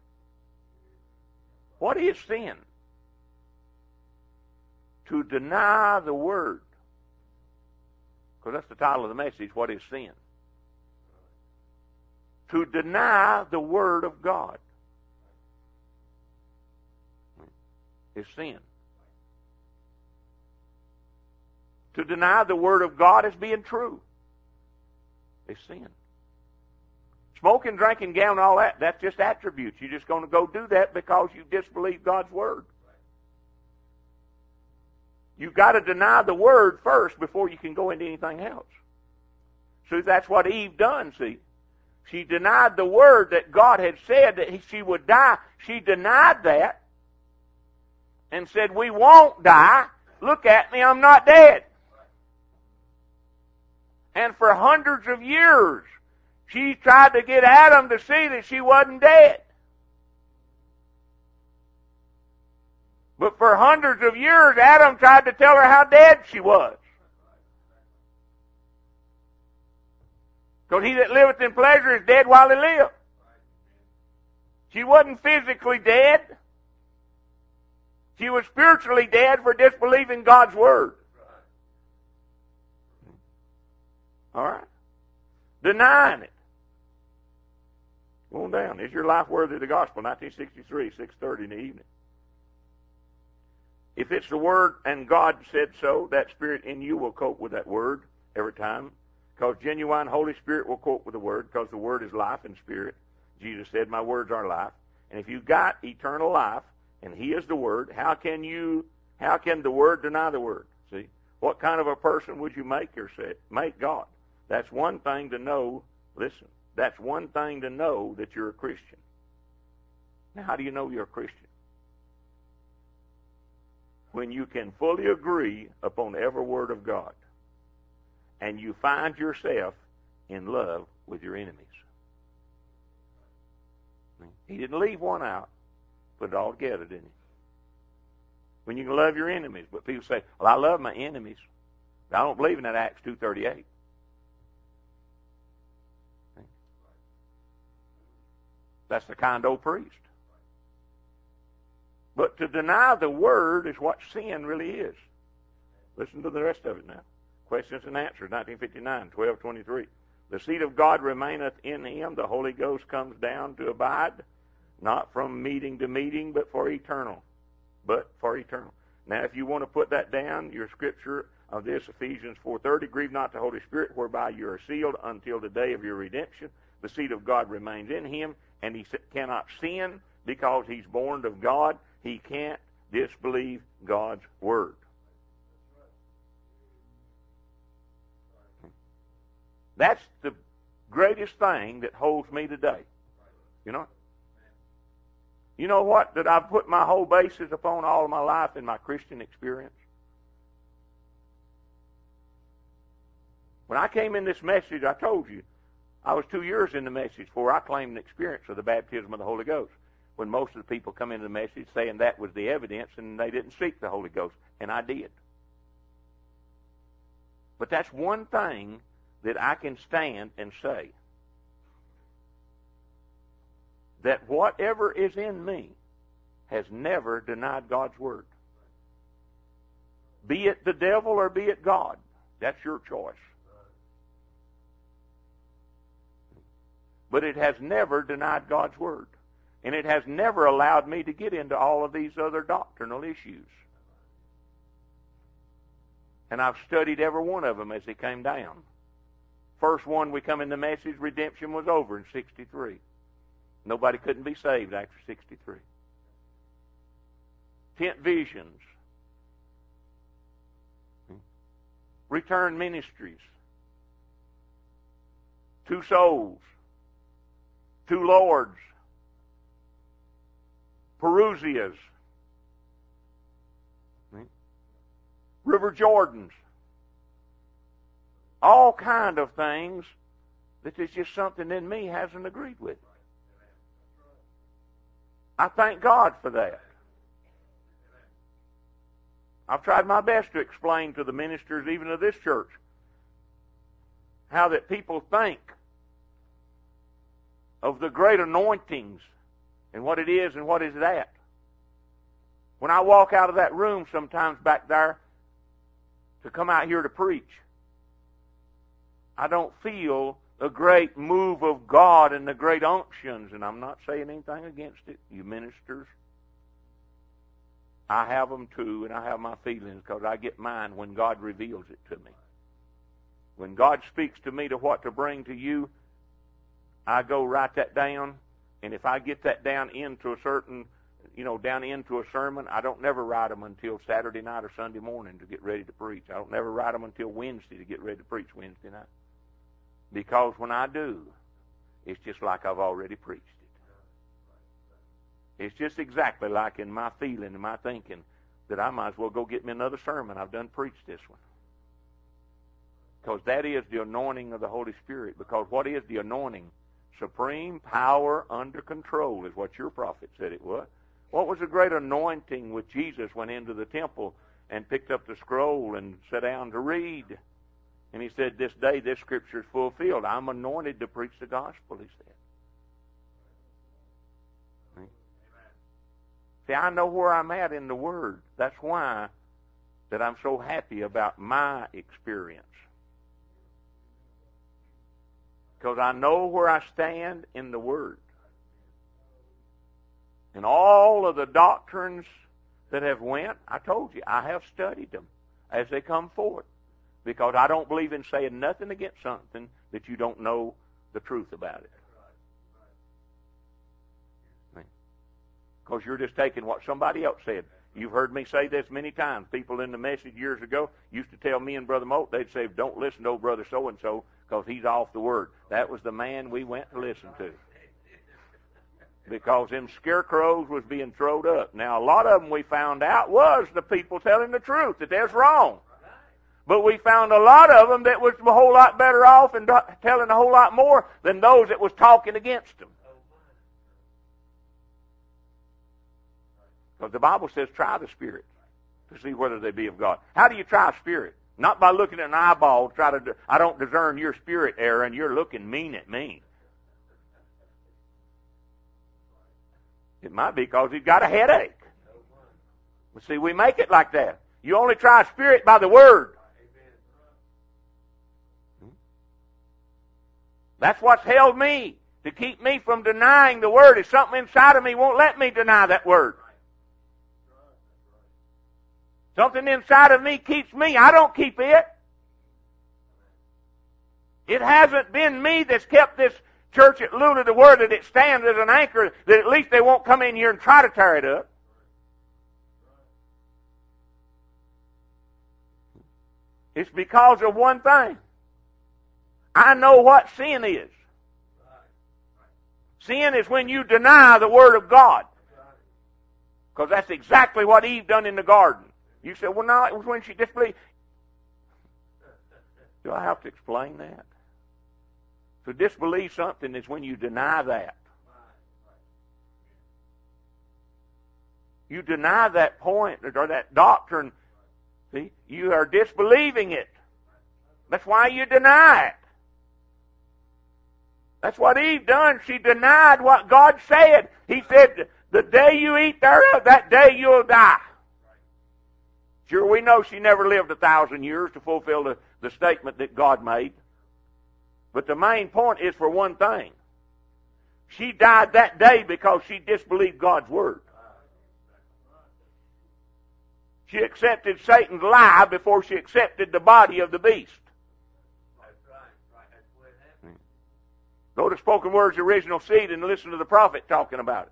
Speaker 1: What is sin? To deny the Word. Because that's the title of the message, what is sin? To deny the Word of God is sin. To deny the Word of God as being true is sin. Smoking, drinking, gambling, all that, that's just attributes. You're just going to go do that because you disbelieve God's Word. You've got to deny the Word first before you can go into anything else. So that's what Eve done, see. She denied the Word that God had said that she would die. She denied that and said, we won't die. Look at me, I'm not dead. And for hundreds of years, she tried to get Adam to see that she wasn't dead. But for hundreds of years, Adam tried to tell her how dead she was. Because he that liveth in pleasure is dead while he liveth. She wasn't physically dead. She was spiritually dead for disbelieving God's Word. All right? Denying it. Go on down. Is your life worthy of the gospel? 1963, 6:30 in the evening. If it's the Word and God said so, that Spirit in you will cope with that Word every time. Because genuine Holy Spirit will cope with the Word, because the Word is life and Spirit. Jesus said, my words are life. And if you've got eternal life, and He is the Word, how can the Word deny the Word? See? What kind of a person would you make God? That's one thing to know. Listen, that's one thing to know that you're a Christian. Now, how do you know you're a Christian? When you can fully agree upon every word of God, and you find yourself in love with your enemies. He didn't leave one out, put it all together, didn't he? When you can love your enemies, but people say, well, I love my enemies. But I don't believe in that Acts 2:38. That's the kind old priest. But to deny the Word is what sin really is. Listen to the rest of it now. Questions and answers, 1959, 12:23. The seed of God remaineth in him. The Holy Ghost comes down to abide, not from meeting to meeting, but for eternal. Now, if you want to put that down, your scripture of this, Ephesians 4:30, grieve not the Holy Spirit, whereby you are sealed until the day of your redemption. The seed of God remains in him, and he cannot sin because he's born of God. He can't disbelieve God's word. That's the greatest thing that holds me today. You know? You know what? That I've put my whole basis upon all of my life in my Christian experience. When I came in this message, I told you, I was 2 years in the message before I claimed an experience of the baptism of the Holy Ghost. When most of the people come into the message saying that was the evidence and they didn't seek the Holy Ghost. And I did. But that's one thing that I can stand and say. That whatever is in me has never denied God's word. Be it the devil or be it God. That's your choice. But it has never denied God's word. And it has never allowed me to get into all of these other doctrinal issues. And I've studied every one of them as they came down. First one we come in the message, redemption was over in 63. Nobody couldn't be saved after 63. Tent visions. Return ministries. 2 souls. 2 lords. Perusias. River Jordans. All kind of things that is just something in me hasn't agreed with. I thank God for that. I've tried my best to explain to the ministers, even of this church, how that people think of the great anointings and what it is and what is that. When I walk out of that room sometimes back there to come out here to preach, I don't feel the great move of God and the great unctions, and I'm not saying anything against it, you ministers. I have them too, and I have my feelings because I get mine when God reveals it to me. When God speaks to me to what to bring to you, I go write that down, and if I get that down into a certain, down into a sermon, I don't never write them until Saturday night or Sunday morning to get ready to preach. I don't never write them until Wednesday to get ready to preach Wednesday night. Because when I do, it's just like I've already preached it. It's just exactly like in my feeling and my thinking that I might as well go get me another sermon. I've done preached this one. Because that is the anointing of the Holy Spirit. Because what is the anointing? Supreme power under control is what your prophet said it was. What was the great anointing with Jesus went into the temple and picked up the scroll and sat down to read? And he said, this day, this scripture is fulfilled. I'm anointed to preach the gospel, he said. Amen. See, I know where I'm at in the Word. That's why that I'm so happy about my experience. Because I know where I stand in the Word. And all of the doctrines that have went, I told you, I have studied them as they come forth. Because I don't believe in saying nothing against something that you don't know the truth about it. Because you're just taking what somebody else said. You've heard me say this many times. People in the message years ago used to tell me and Brother Moult, they'd say, don't listen to old Brother so-and-so because he's off the Word. That was the man we went to listen to. Because them scarecrows was being throwed up. Now, a lot of them we found out was the people telling the truth, that that's wrong. But we found a lot of them that was a whole lot better off and telling a whole lot more than those that was talking against them. Because the Bible says, try the Spirit to see whether they be of God. How do you try a spirit? Not by looking at an eyeball. I don't discern your spirit, Aaron. You're looking mean at me. It might be because he's got a headache. But see, we make it like that. You only try a spirit by the Word. That's what's held me, to keep me from denying the Word. Is something inside of me won't let me deny that Word. Something inside of me keeps me. I don't keep it. It hasn't been me that's kept this church at Lula to where that it stands as an anchor, that at least they won't come in here and try to tear it up. It's because of one thing. I know what sin is. Sin is when you deny the Word of God. Because that's exactly what Eve done in the garden. You say, well, no, it was when she disbelieved. Do I have to explain that? To disbelieve something is when you deny that. You deny that point or that doctrine. See, you are disbelieving it. That's why you deny it. That's what Eve done. She denied what God said. He said, the day you eat thereof, that day you'll die. Sure, we know she never lived 1,000 years to fulfill the statement that God made. But the main point is for one thing. She died that day because she disbelieved God's Word. She accepted Satan's lie before she accepted the body of the beast. Go to Spoken Word's original seed and listen to the prophet talking about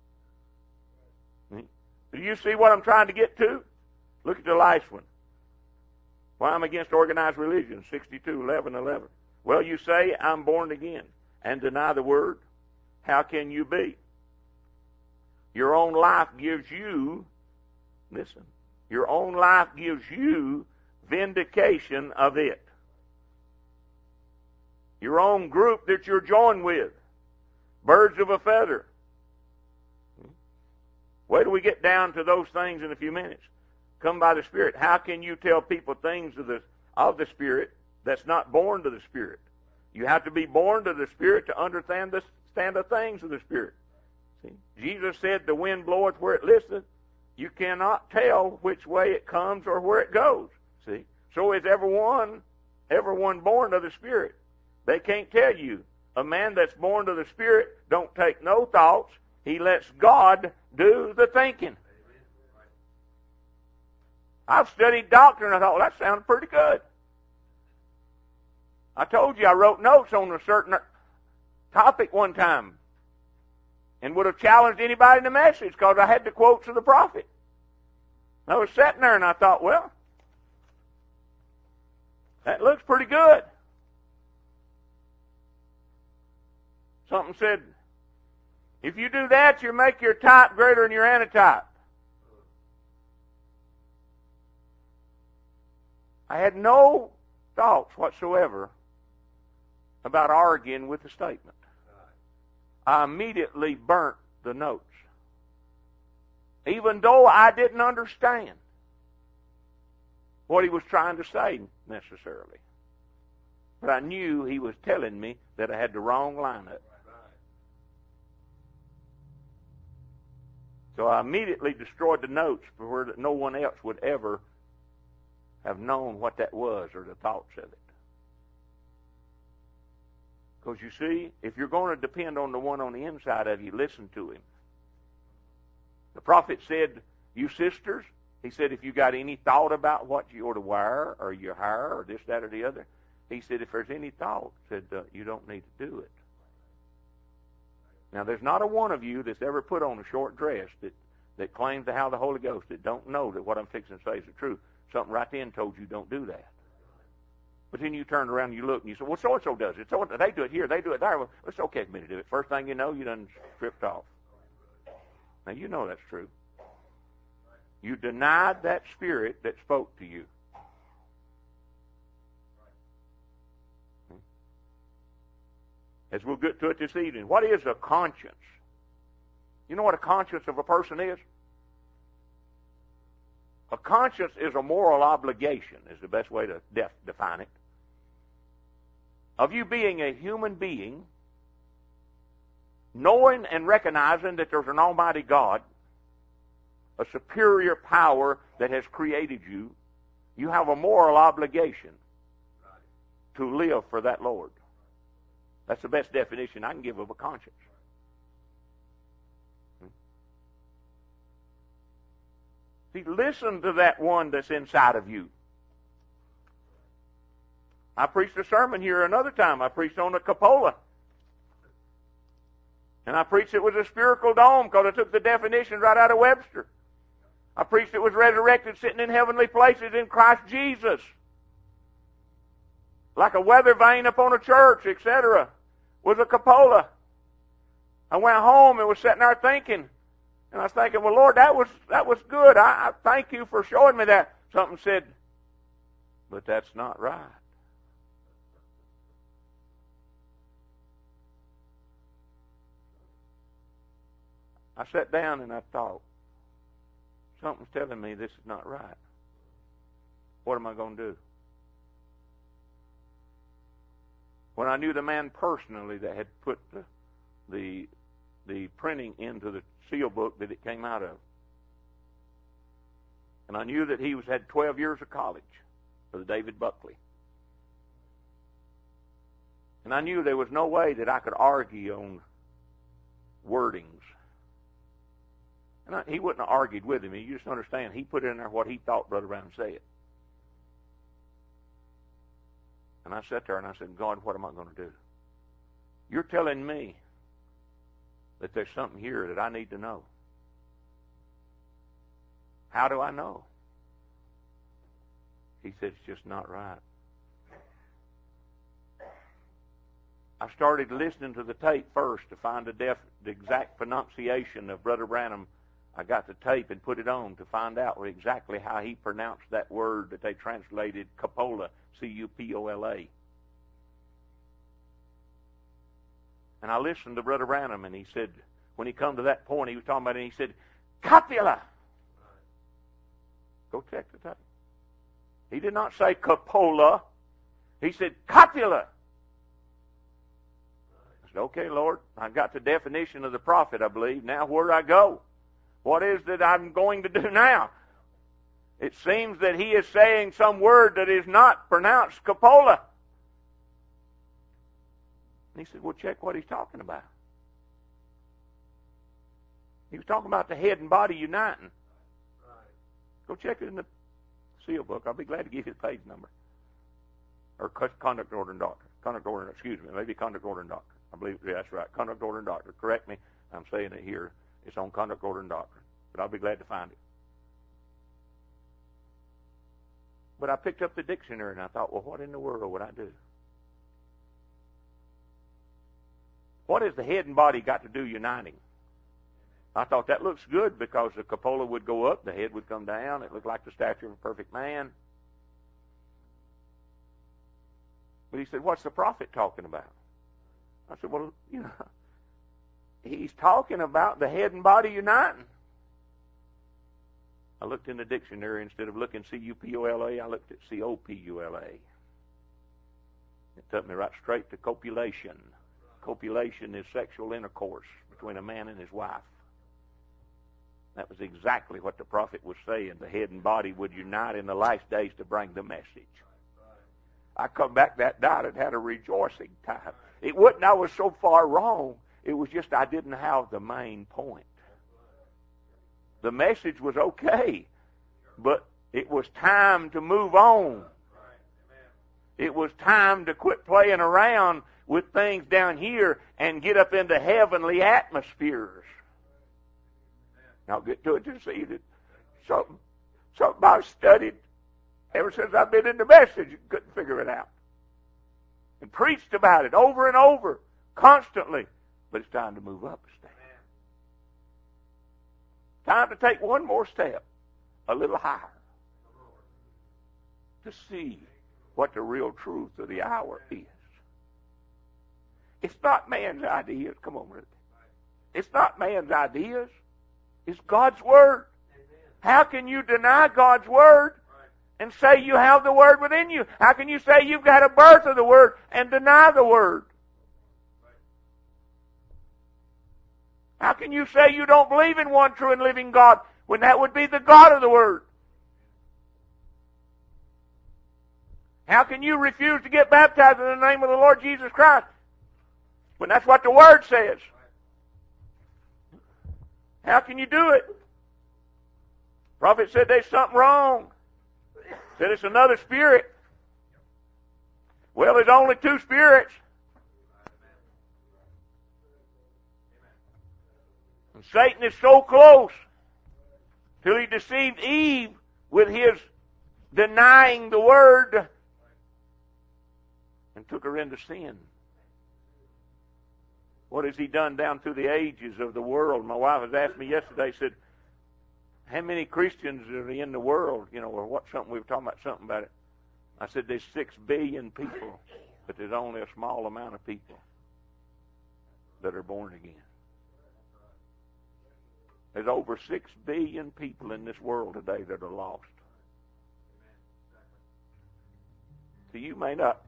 Speaker 1: it. Do you see what I'm trying to get to? Look at the last one. Why I'm against organized religion, 62:11:11. Well, you say, I'm born again, and deny the Word. How can you be? Your own life gives you, listen, your own life gives you vindication of it. Your own group that you're joined with. Birds of a feather. Wait till we get down to those things in a few minutes. Come by the Spirit. How can you tell people things of the Spirit that's not born to the Spirit? You have to be born to the Spirit to understand the things of the Spirit. See? Jesus said, the wind bloweth where it listeth. You cannot tell which way it comes or where it goes. See? So is everyone born of the Spirit. They can't tell you. A man that's born to the Spirit don't take no thoughts. He lets God do the thinking. I've studied doctrine. I thought, well, that sounded pretty good. I told you I wrote notes on a certain topic one time and would have challenged anybody in the message because I had the quotes of the prophet. I was sitting there and I thought, well, that looks pretty good. Something said, if you do that, you make your type greater than your antitype. I had no thoughts whatsoever about arguing with the statement. I immediately burnt the notes. Even though I didn't understand what he was trying to say necessarily. But I knew he was telling me that I had the wrong lineup. So I immediately destroyed the notes for where no one else would ever have known what that was or the thoughts of it. Because you see, if you're going to depend on the one on the inside of you, listen to him. The prophet said, you sisters, he said, if you got any thought about what you ought to wear or your hair or this, that, or the other, he said, if there's any thought, said, you don't need to do it. Now, there's not a one of you that's ever put on a short dress that claims to have the Holy Ghost that don't know that what I'm fixing to say is the truth. Something right then told you don't do that. But then you turn around and you look and you say, well, so-and-so does it. So they do it here, they do it there. Well, it's okay for me to do it. First thing you know, you done stripped off. Now, you know that's true. You denied that Spirit that spoke to you. As we'll get to it this evening, what is a conscience? You know what a conscience of a person is? A conscience is a moral obligation, is the best way to define it. Of you being a human being, knowing and recognizing that there's an almighty God, a superior power that has created you, you have a moral obligation to live for that Lord. That's the best definition I can give of a conscience. See, listen to that one that's inside of you. I preached a sermon here another time. I preached on the cupola. And I preached it was a spherical dome because I took the definition right out of Webster. I preached it was resurrected, sitting in heavenly places in Christ Jesus. Like a weather vane upon a church, etc. Was a cupola. I went home and was sitting there thinking. And I was thinking, well, Lord, that was good. I thank you for showing me that. Something said, but that's not right. I sat down and I thought, something's telling me this is not right. What am I going to do? When I knew the man personally that had put the printing into the seal book that it came out of, and I knew that he had 12 years of college, Brother David Buckley, and I knew there was no way that I could argue on wordings. And he wouldn't have argued with him. You just understand, he put in there what he thought Brother Branham said. And I sat there and I said, God, what am I going to do? You're telling me that there's something here that I need to know. How do I know? He said, it's just not right. I started listening to the tape first to find the exact pronunciation of Brother Branham. I got the tape and put it on to find out exactly how he pronounced that word that they translated cupola, C-U-P-O-L-A. And I listened to Brother Branham, and he said, when he come to that point, he was talking about it, and he said, copula. Go check the tape. He did not say cupola. He said copula. I said, okay, Lord, I got the definition of the prophet, I believe. Now where do I go? What is that I'm going to do now? It seems that he is saying some word that is not pronounced cupola. And he said, well, check what he's talking about. He was talking about the head and body uniting. Go check it in the seal book. I'll be glad to give you the page number. Or Conduct Order and Doctrine. Conduct Order, excuse me, maybe Conduct Order and Doctrine. I believe that's right. Conduct Order and Doctrine. Correct me. I'm saying it here. It's on Conduct Order and Doctrine. But I'll be glad to find it. But I picked up the dictionary and I thought, well, what in the world would I do? What has the head and body got to do uniting? I thought that looks good because the cupola would go up, the head would come down. It looked like the stature of a perfect man. But he said, what's the prophet talking about? I said, well, he's talking about the head and body uniting. I looked in the dictionary. Instead of looking C-U-P-O-L-A, I looked at C-O-P-U-L-A. It took me right straight to copulation. Copulation is sexual intercourse between a man and his wife. That was exactly what the prophet was saying. The head and body would unite in the last days to bring the message. I come back that night and had a rejoicing time. It wasn't I was so far wrong. It was just I didn't have the main point. The message was okay, but it was time to move on. It was time to quit playing around with things down here and get up into heavenly atmospheres. I'll get to it to see that something I've studied ever since I've been in the message and couldn't figure it out. And preached about it over and over, constantly. But it's time to move up a step. Time to take one more step, a little higher, to see what the real truth of the hour is. It's not man's ideas. Come on, Ruth. It's not man's ideas. It's God's Word. How can you deny God's Word and say you have the Word within you? How can you say you've got a birth of the Word and deny the Word? How can you say you don't believe in one true and living God when that would be the God of the Word? How can you refuse to get baptized in the name of the Lord Jesus Christ when that's what the Word says? How can you do it? Prophet said there's something wrong. Said it's another spirit. Well, there's only two spirits. And Satan is so close till he deceived Eve with his denying the Word and took her into sin. What has he done down through the ages of the world? My wife has asked me yesterday, said, how many Christians are in the world? You know, or what something, we were talking about something about it. I said, there's 6 billion people, but there's only a small amount of people that are born again. There's over 6 billion people in this world today that are lost. So you may not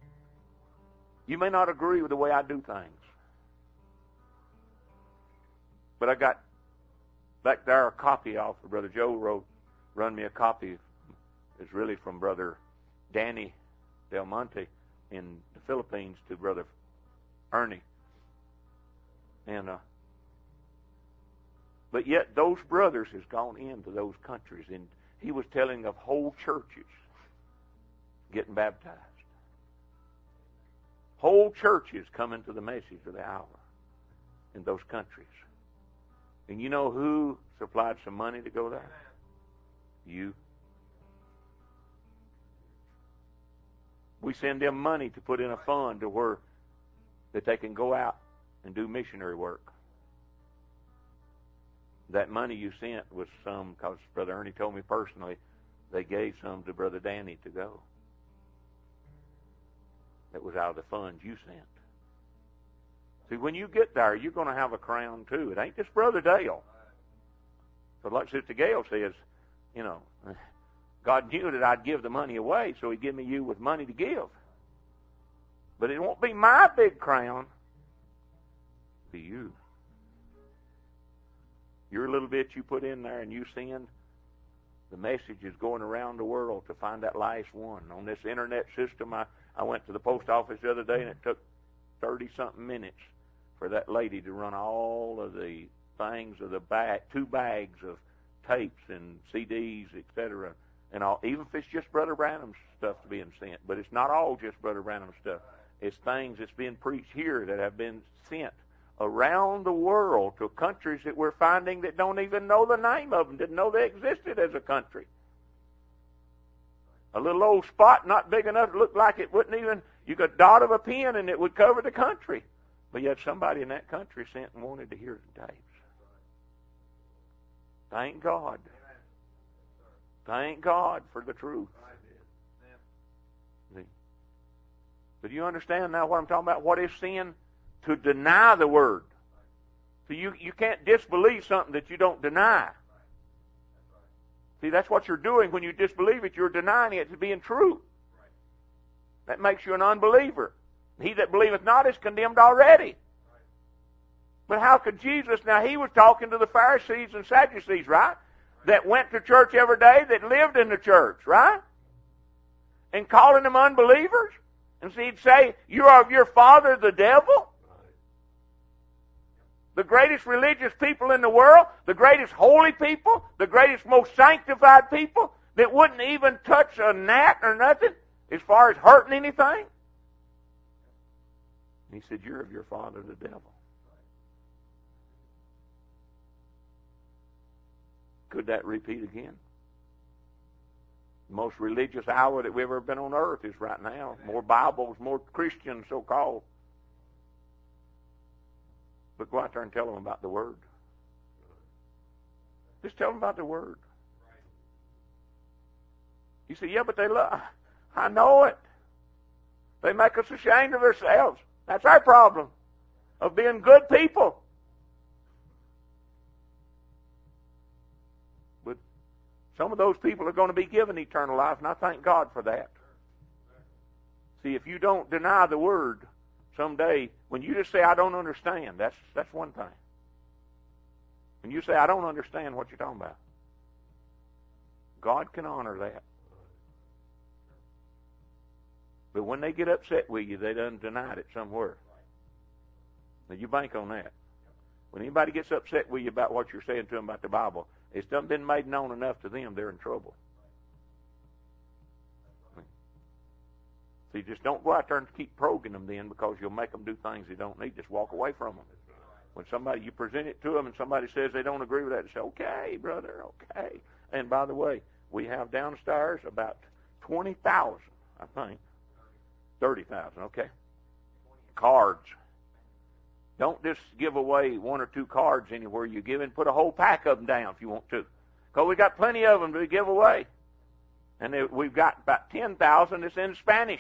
Speaker 1: agree with the way I do things. But I got back there a copy off. Brother Joe run me a copy. It's really from Brother Danny Del Monte in the Philippines to Brother Ernie. And but yet those brothers has gone into those countries, and he was telling of whole churches getting baptized. Whole churches coming to the message of the hour in those countries. And you know who supplied some money to go there? You. We send them money to put in a fund to where that they can go out and do missionary work. That money you sent was some, because Brother Ernie told me personally, they gave some to Brother Danny to go. That was out of the funds you sent. See, when you get there, you're going to have a crown too. It ain't just Brother Dale. So like Sister Gail says, you know, God knew that I'd give the money away, so He'd give me you with money to give. But it won't be my big crown. It'll be you. Your little bit you put in there and you send, the message is going around the world to find that last one. On this internet system, I went to the post office the other day, and it took 30-something minutes for that lady to run all of the things of the bag, 2 bags of tapes and CDs, etc. And all, even if it's just Brother Branham's stuff being sent. But it's not all just Brother Branham's stuff. It's things that's being preached here that have been sent around the world to countries that we're finding that don't even know the name of them, didn't know they existed as a country. A little old spot not big enough to look like it wouldn't even, you could dot of a pen and it would cover the country. But yet somebody in that country sent and wanted to hear the tapes. Thank God. Thank God for the truth. But you understand now what I'm talking about? What is sin? To deny the Word. So you can't disbelieve something that you don't deny. See, that's what you're doing when you disbelieve it. You're denying it as being true. That makes you an unbeliever. He that believeth not is condemned already. But how could Jesus, now he was talking to the Pharisees and Sadducees, right? That went to church every day, that lived in the church, right? And calling them unbelievers? And so he'd say, you are of your father the devil? The greatest religious people in the world, the greatest holy people, the greatest, most sanctified people that wouldn't even touch a gnat or nothing as far as hurting anything. He said, you're of your father the devil. Could that repeat again? The most religious hour that we've ever been on earth is right now. More Bibles, more Christians, so-called. But go out there and tell them about the Word. Just tell them about the Word. You say, yeah, but they love. I know it. They make us ashamed of ourselves. That's our problem, of being good people. But some of those people are going to be given eternal life, and I thank God for that. See, if you don't deny the Word, someday, when you just say, I don't understand, that's one thing. When you say, I don't understand what you're talking about, God can honor that. But when they get upset with you, they done denied it somewhere. Now, you bank on that. When anybody gets upset with you about what you're saying to them about the Bible, it's done been made known enough to them, they're in trouble. So you just don't go out there and keep probing them then, because you'll make them do things they don't need. Just walk away from them. When somebody, you present it to them and somebody says they don't agree with that, say, okay, brother, okay. And by the way, we have downstairs about 20,000, I think. 30,000, okay. Cards. Don't just give away 1 or 2 cards anywhere you give, and put a whole pack of them down if you want to. Because we got plenty of them to give away. And we've got about 10,000 that's in Spanish.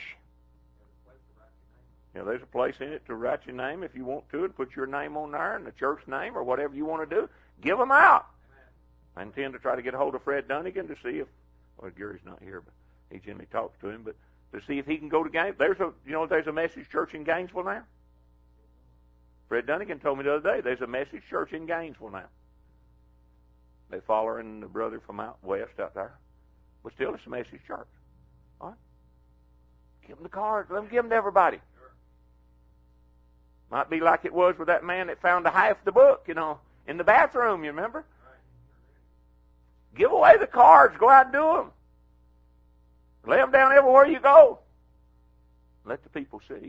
Speaker 1: You know, there's a place in it to write your name if you want to, and put your name on there and the church name or whatever you want to do. Give them out. I intend to try to get a hold of Fred Dunnigan to see if, well, Gary's not here, but he generally talks to him, but to see if he can go to Gainesville. There's a Message church in Gainesville now. Fred Dunnigan told me the other day there's a Message church in Gainesville now. They're following the brother from out west out there. But still, it's a Message church. All right? Give them the cards. Let them give them to everybody. Might be like it was with that man that found half the book, in the bathroom, you remember? Give away the cards. Go out and do them. Lay them down everywhere you go. Let the people see.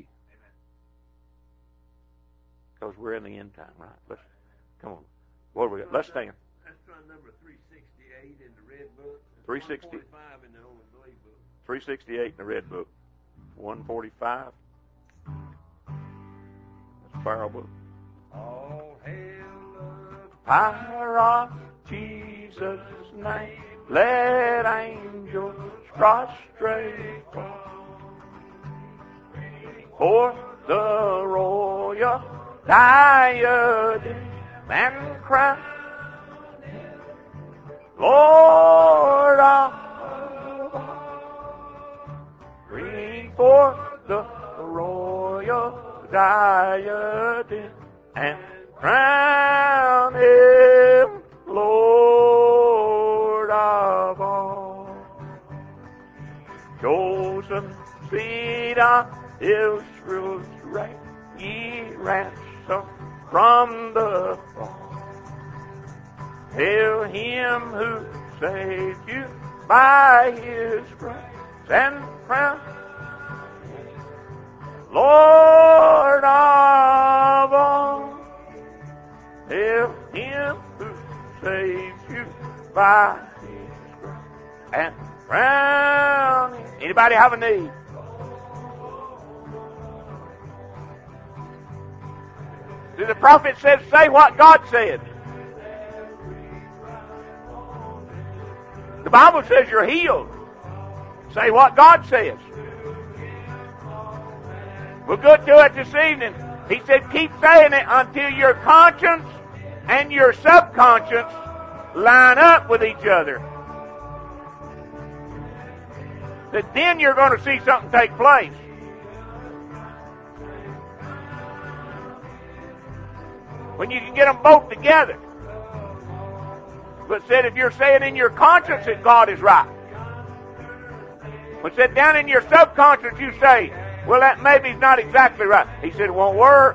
Speaker 1: Because we're in the end time, right? Let's come on. What do we got? Let's stand.
Speaker 2: That's number 368 in the red book.
Speaker 1: 360.
Speaker 2: 145 in the Holy Blade book.
Speaker 1: 368 in the red book. 145. That's the Pharaoh book.
Speaker 2: All hail the
Speaker 1: Power of Jesus' name. Let angels prostrate for the royal diadem and crown, Lord of all, bring forth the royal diadem and crown him Lord of all. Chosen seed of Israel's rank, ye ransom from the fall. Hail him who saved you by his grace and crown, Lord of all. Hail him who saved you by his grace and crown him. Anybody have a need? The prophet says, say what God said. The Bible says you're healed. Say what God says. We'll go to it this evening. He said, keep saying it until your conscience and your subconscious line up with each other. That then you're going to see something take place. When you can get them both together. But said if you're saying in your conscience that God is right. But said down in your subconscious you say, well, that maybe is not exactly right. He said it won't work.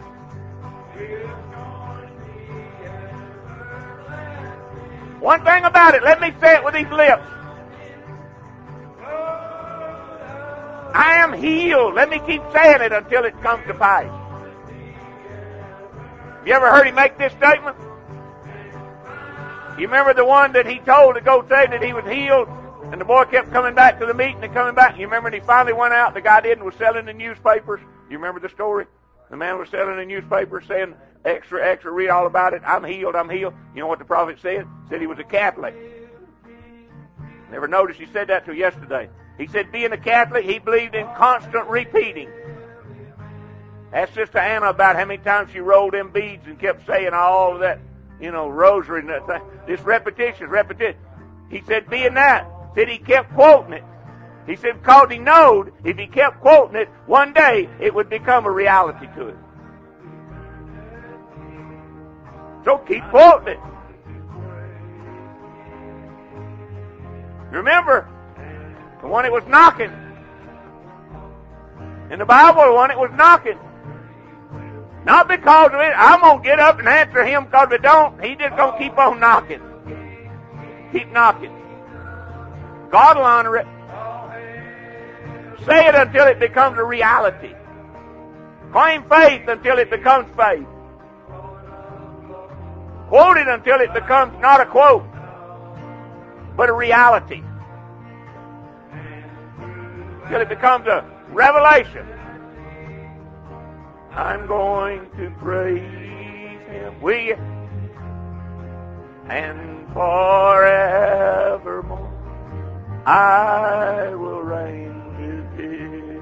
Speaker 1: One thing about it, let me say it with these lips. I am healed. Let me keep saying it until it comes to pass. You ever heard him make this statement? You remember the one that he told to go say that he was healed, and the boy kept coming back to the meeting and coming back. You remember, and he finally went out, the guy did, and was selling the newspapers. You remember the story? The man was selling the newspapers saying, extra, read all about it. I'm healed, I'm healed. You know what the prophet said? Said he was a Catholic. Never noticed he said that till yesterday. He said being a Catholic, he believed in constant repeating. Ask Sister Anna about how many times she rolled them beads and kept saying all of that, rosary and that thing. This repetition. He said being that, said he kept quoting it. He said because he knowed if he kept quoting it, one day it would become a reality to him. So keep quoting it. Remember, the one that was knocking. In the Bible, the one that was knocking. Not because of it. I'm going to get up and answer him, because if I don't, he's just going to keep on knocking. Keep knocking. God will honor it. Say it until it becomes a reality. Claim faith until it becomes faith. Quote it until it becomes not a quote, but a reality. Until it becomes a revelation. I'm going to praise Him. Will you? And forevermore I will reign with Him.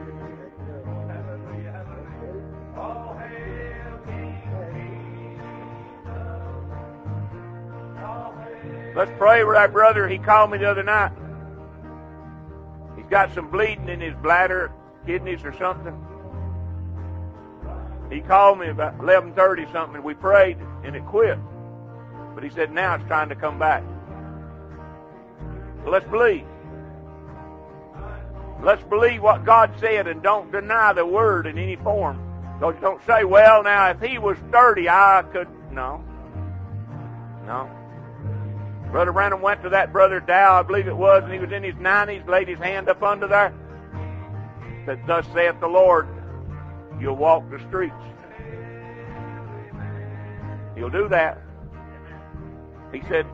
Speaker 1: Let's pray with our brother. He called me the other night. He's got some bleeding in his bladder, kidneys or something. He called me about 11:30 something, and we prayed, and it quit. But he said now it's trying to come back. So let's believe. Let's believe what God said, and don't deny the Word in any form. Don't say, well, now, if he was 30, I could... No. No. Brother Branham went to that Brother Dow, I believe it was, and he was in his 90s, laid his hand up under there. Said, thus saith the Lord, you'll walk the streets. He'll do that. He said,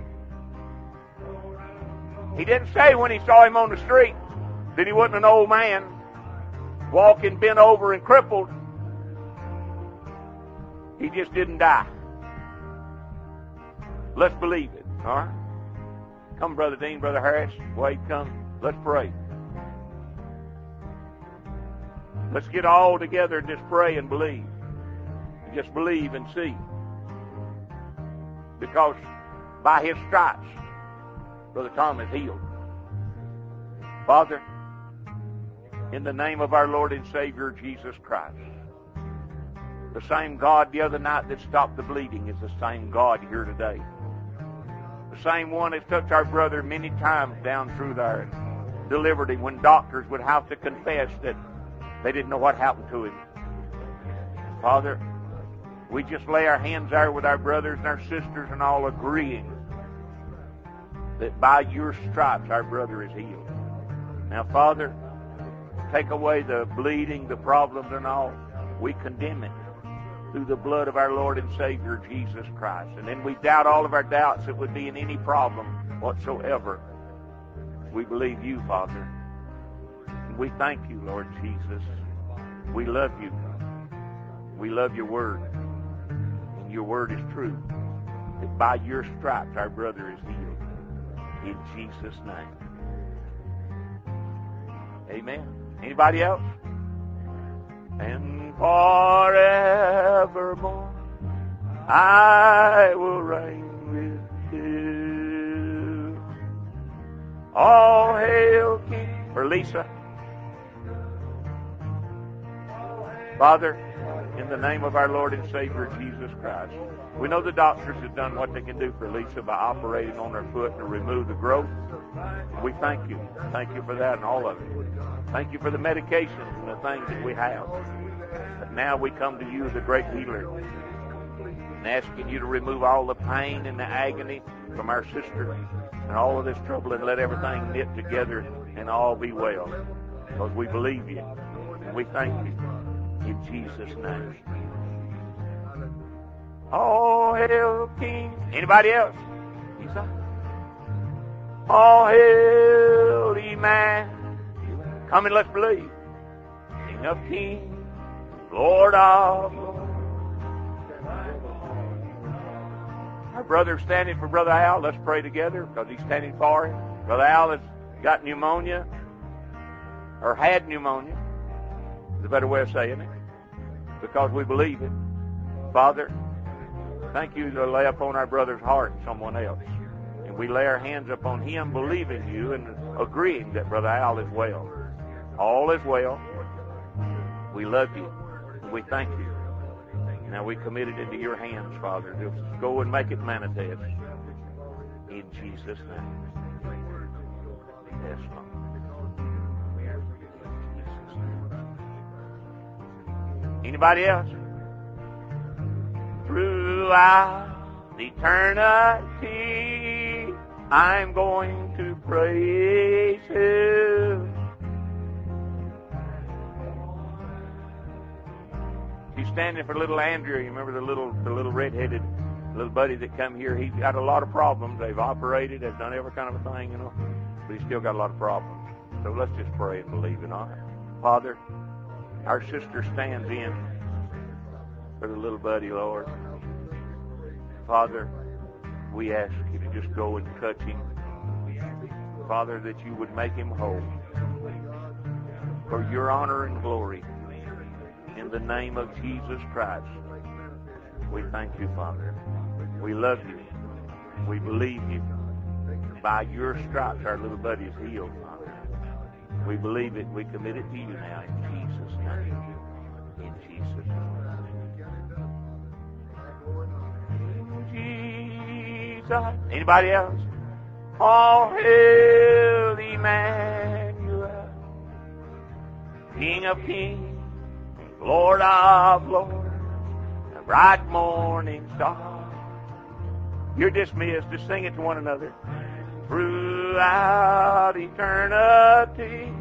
Speaker 1: he didn't say when he saw him on the street that he wasn't an old man, walking bent over and crippled. He just didn't die. Let's believe it. All right? Come, Brother Dean, Brother Harris, Wade, come. Let's pray. Let's get all together and just pray and believe. Just believe and see. Because by His stripes, Brother Tom is healed. Father, in the name of our Lord and Savior, Jesus Christ, the same God the other night that stopped the bleeding is the same God here today. The same one that touched our brother many times down through there and delivered him when doctors would have to confess that they didn't know what happened to him. Father, we just lay our hands there with our brothers and our sisters and all agreeing that by your stripes our brother is healed. Now, Father, take away the bleeding, the problems and all. We condemn it through the blood of our Lord and Savior, Jesus Christ. And then we doubt all of our doubts that would be in any problem whatsoever. We believe you, Father. And we thank you, Lord Jesus. We love you. We love your word. And your word is true. That by your stripes our brother is healed. In Jesus' name. Amen. Anybody else? And forevermore I will reign with you. All hail King. For Lisa. Father, in the name of our Lord and Savior Jesus Christ, we know the doctors have done what they can do for Lisa by operating on her foot to remove the growth. We thank you. Thank you for that and all of it. Thank you for the medications and the things that we have. But now we come to you, the great healer, and asking you to remove all the pain and the agony from our sister and all of this trouble, and let everything knit together and all be well. Because we believe you and we thank you. In Jesus' name. All hail King. Anybody else? All hail Emmanuel. Come and let's believe. King of kings, Lord of lords. Our brother's standing for Brother Al. Let's pray together because he's standing for him. Brother Al has got pneumonia, or had pneumonia. Is a better way of saying it. Because we believe it. Father, thank you to lay upon our brother's heart someone else. And we lay our hands upon him, believing you and agreeing that Brother Al is well. All is well. We love you. And we thank you. Now we commit it into your hands, Father. Just go and make it manifest. In Jesus' name. Yes, Father. Anybody else? throughout eternity, I'm going to praise Him. She's standing for little Andrew. You remember the little redheaded little buddy that come here? He's got a lot of problems. They've operated, they've done every kind of a thing, but he's still got a lot of problems. So let's just pray and believe in it. Father, our sister stands in for the little buddy, Lord. Father, we ask you to just go and touch him. Father, that you would make him whole for your honor and glory. In the name of Jesus Christ, we thank you, Father. We love you. We believe you. By your stripes, our little buddy is healed, Father. We believe it. We commit it to you now in Jesus' name. In Jesus' name. Jesus. Anybody else? All hail Emmanuel, King of kings, Lord of lords, the bright morning star. You're dismissed. Just sing it to one another. Throughout eternity,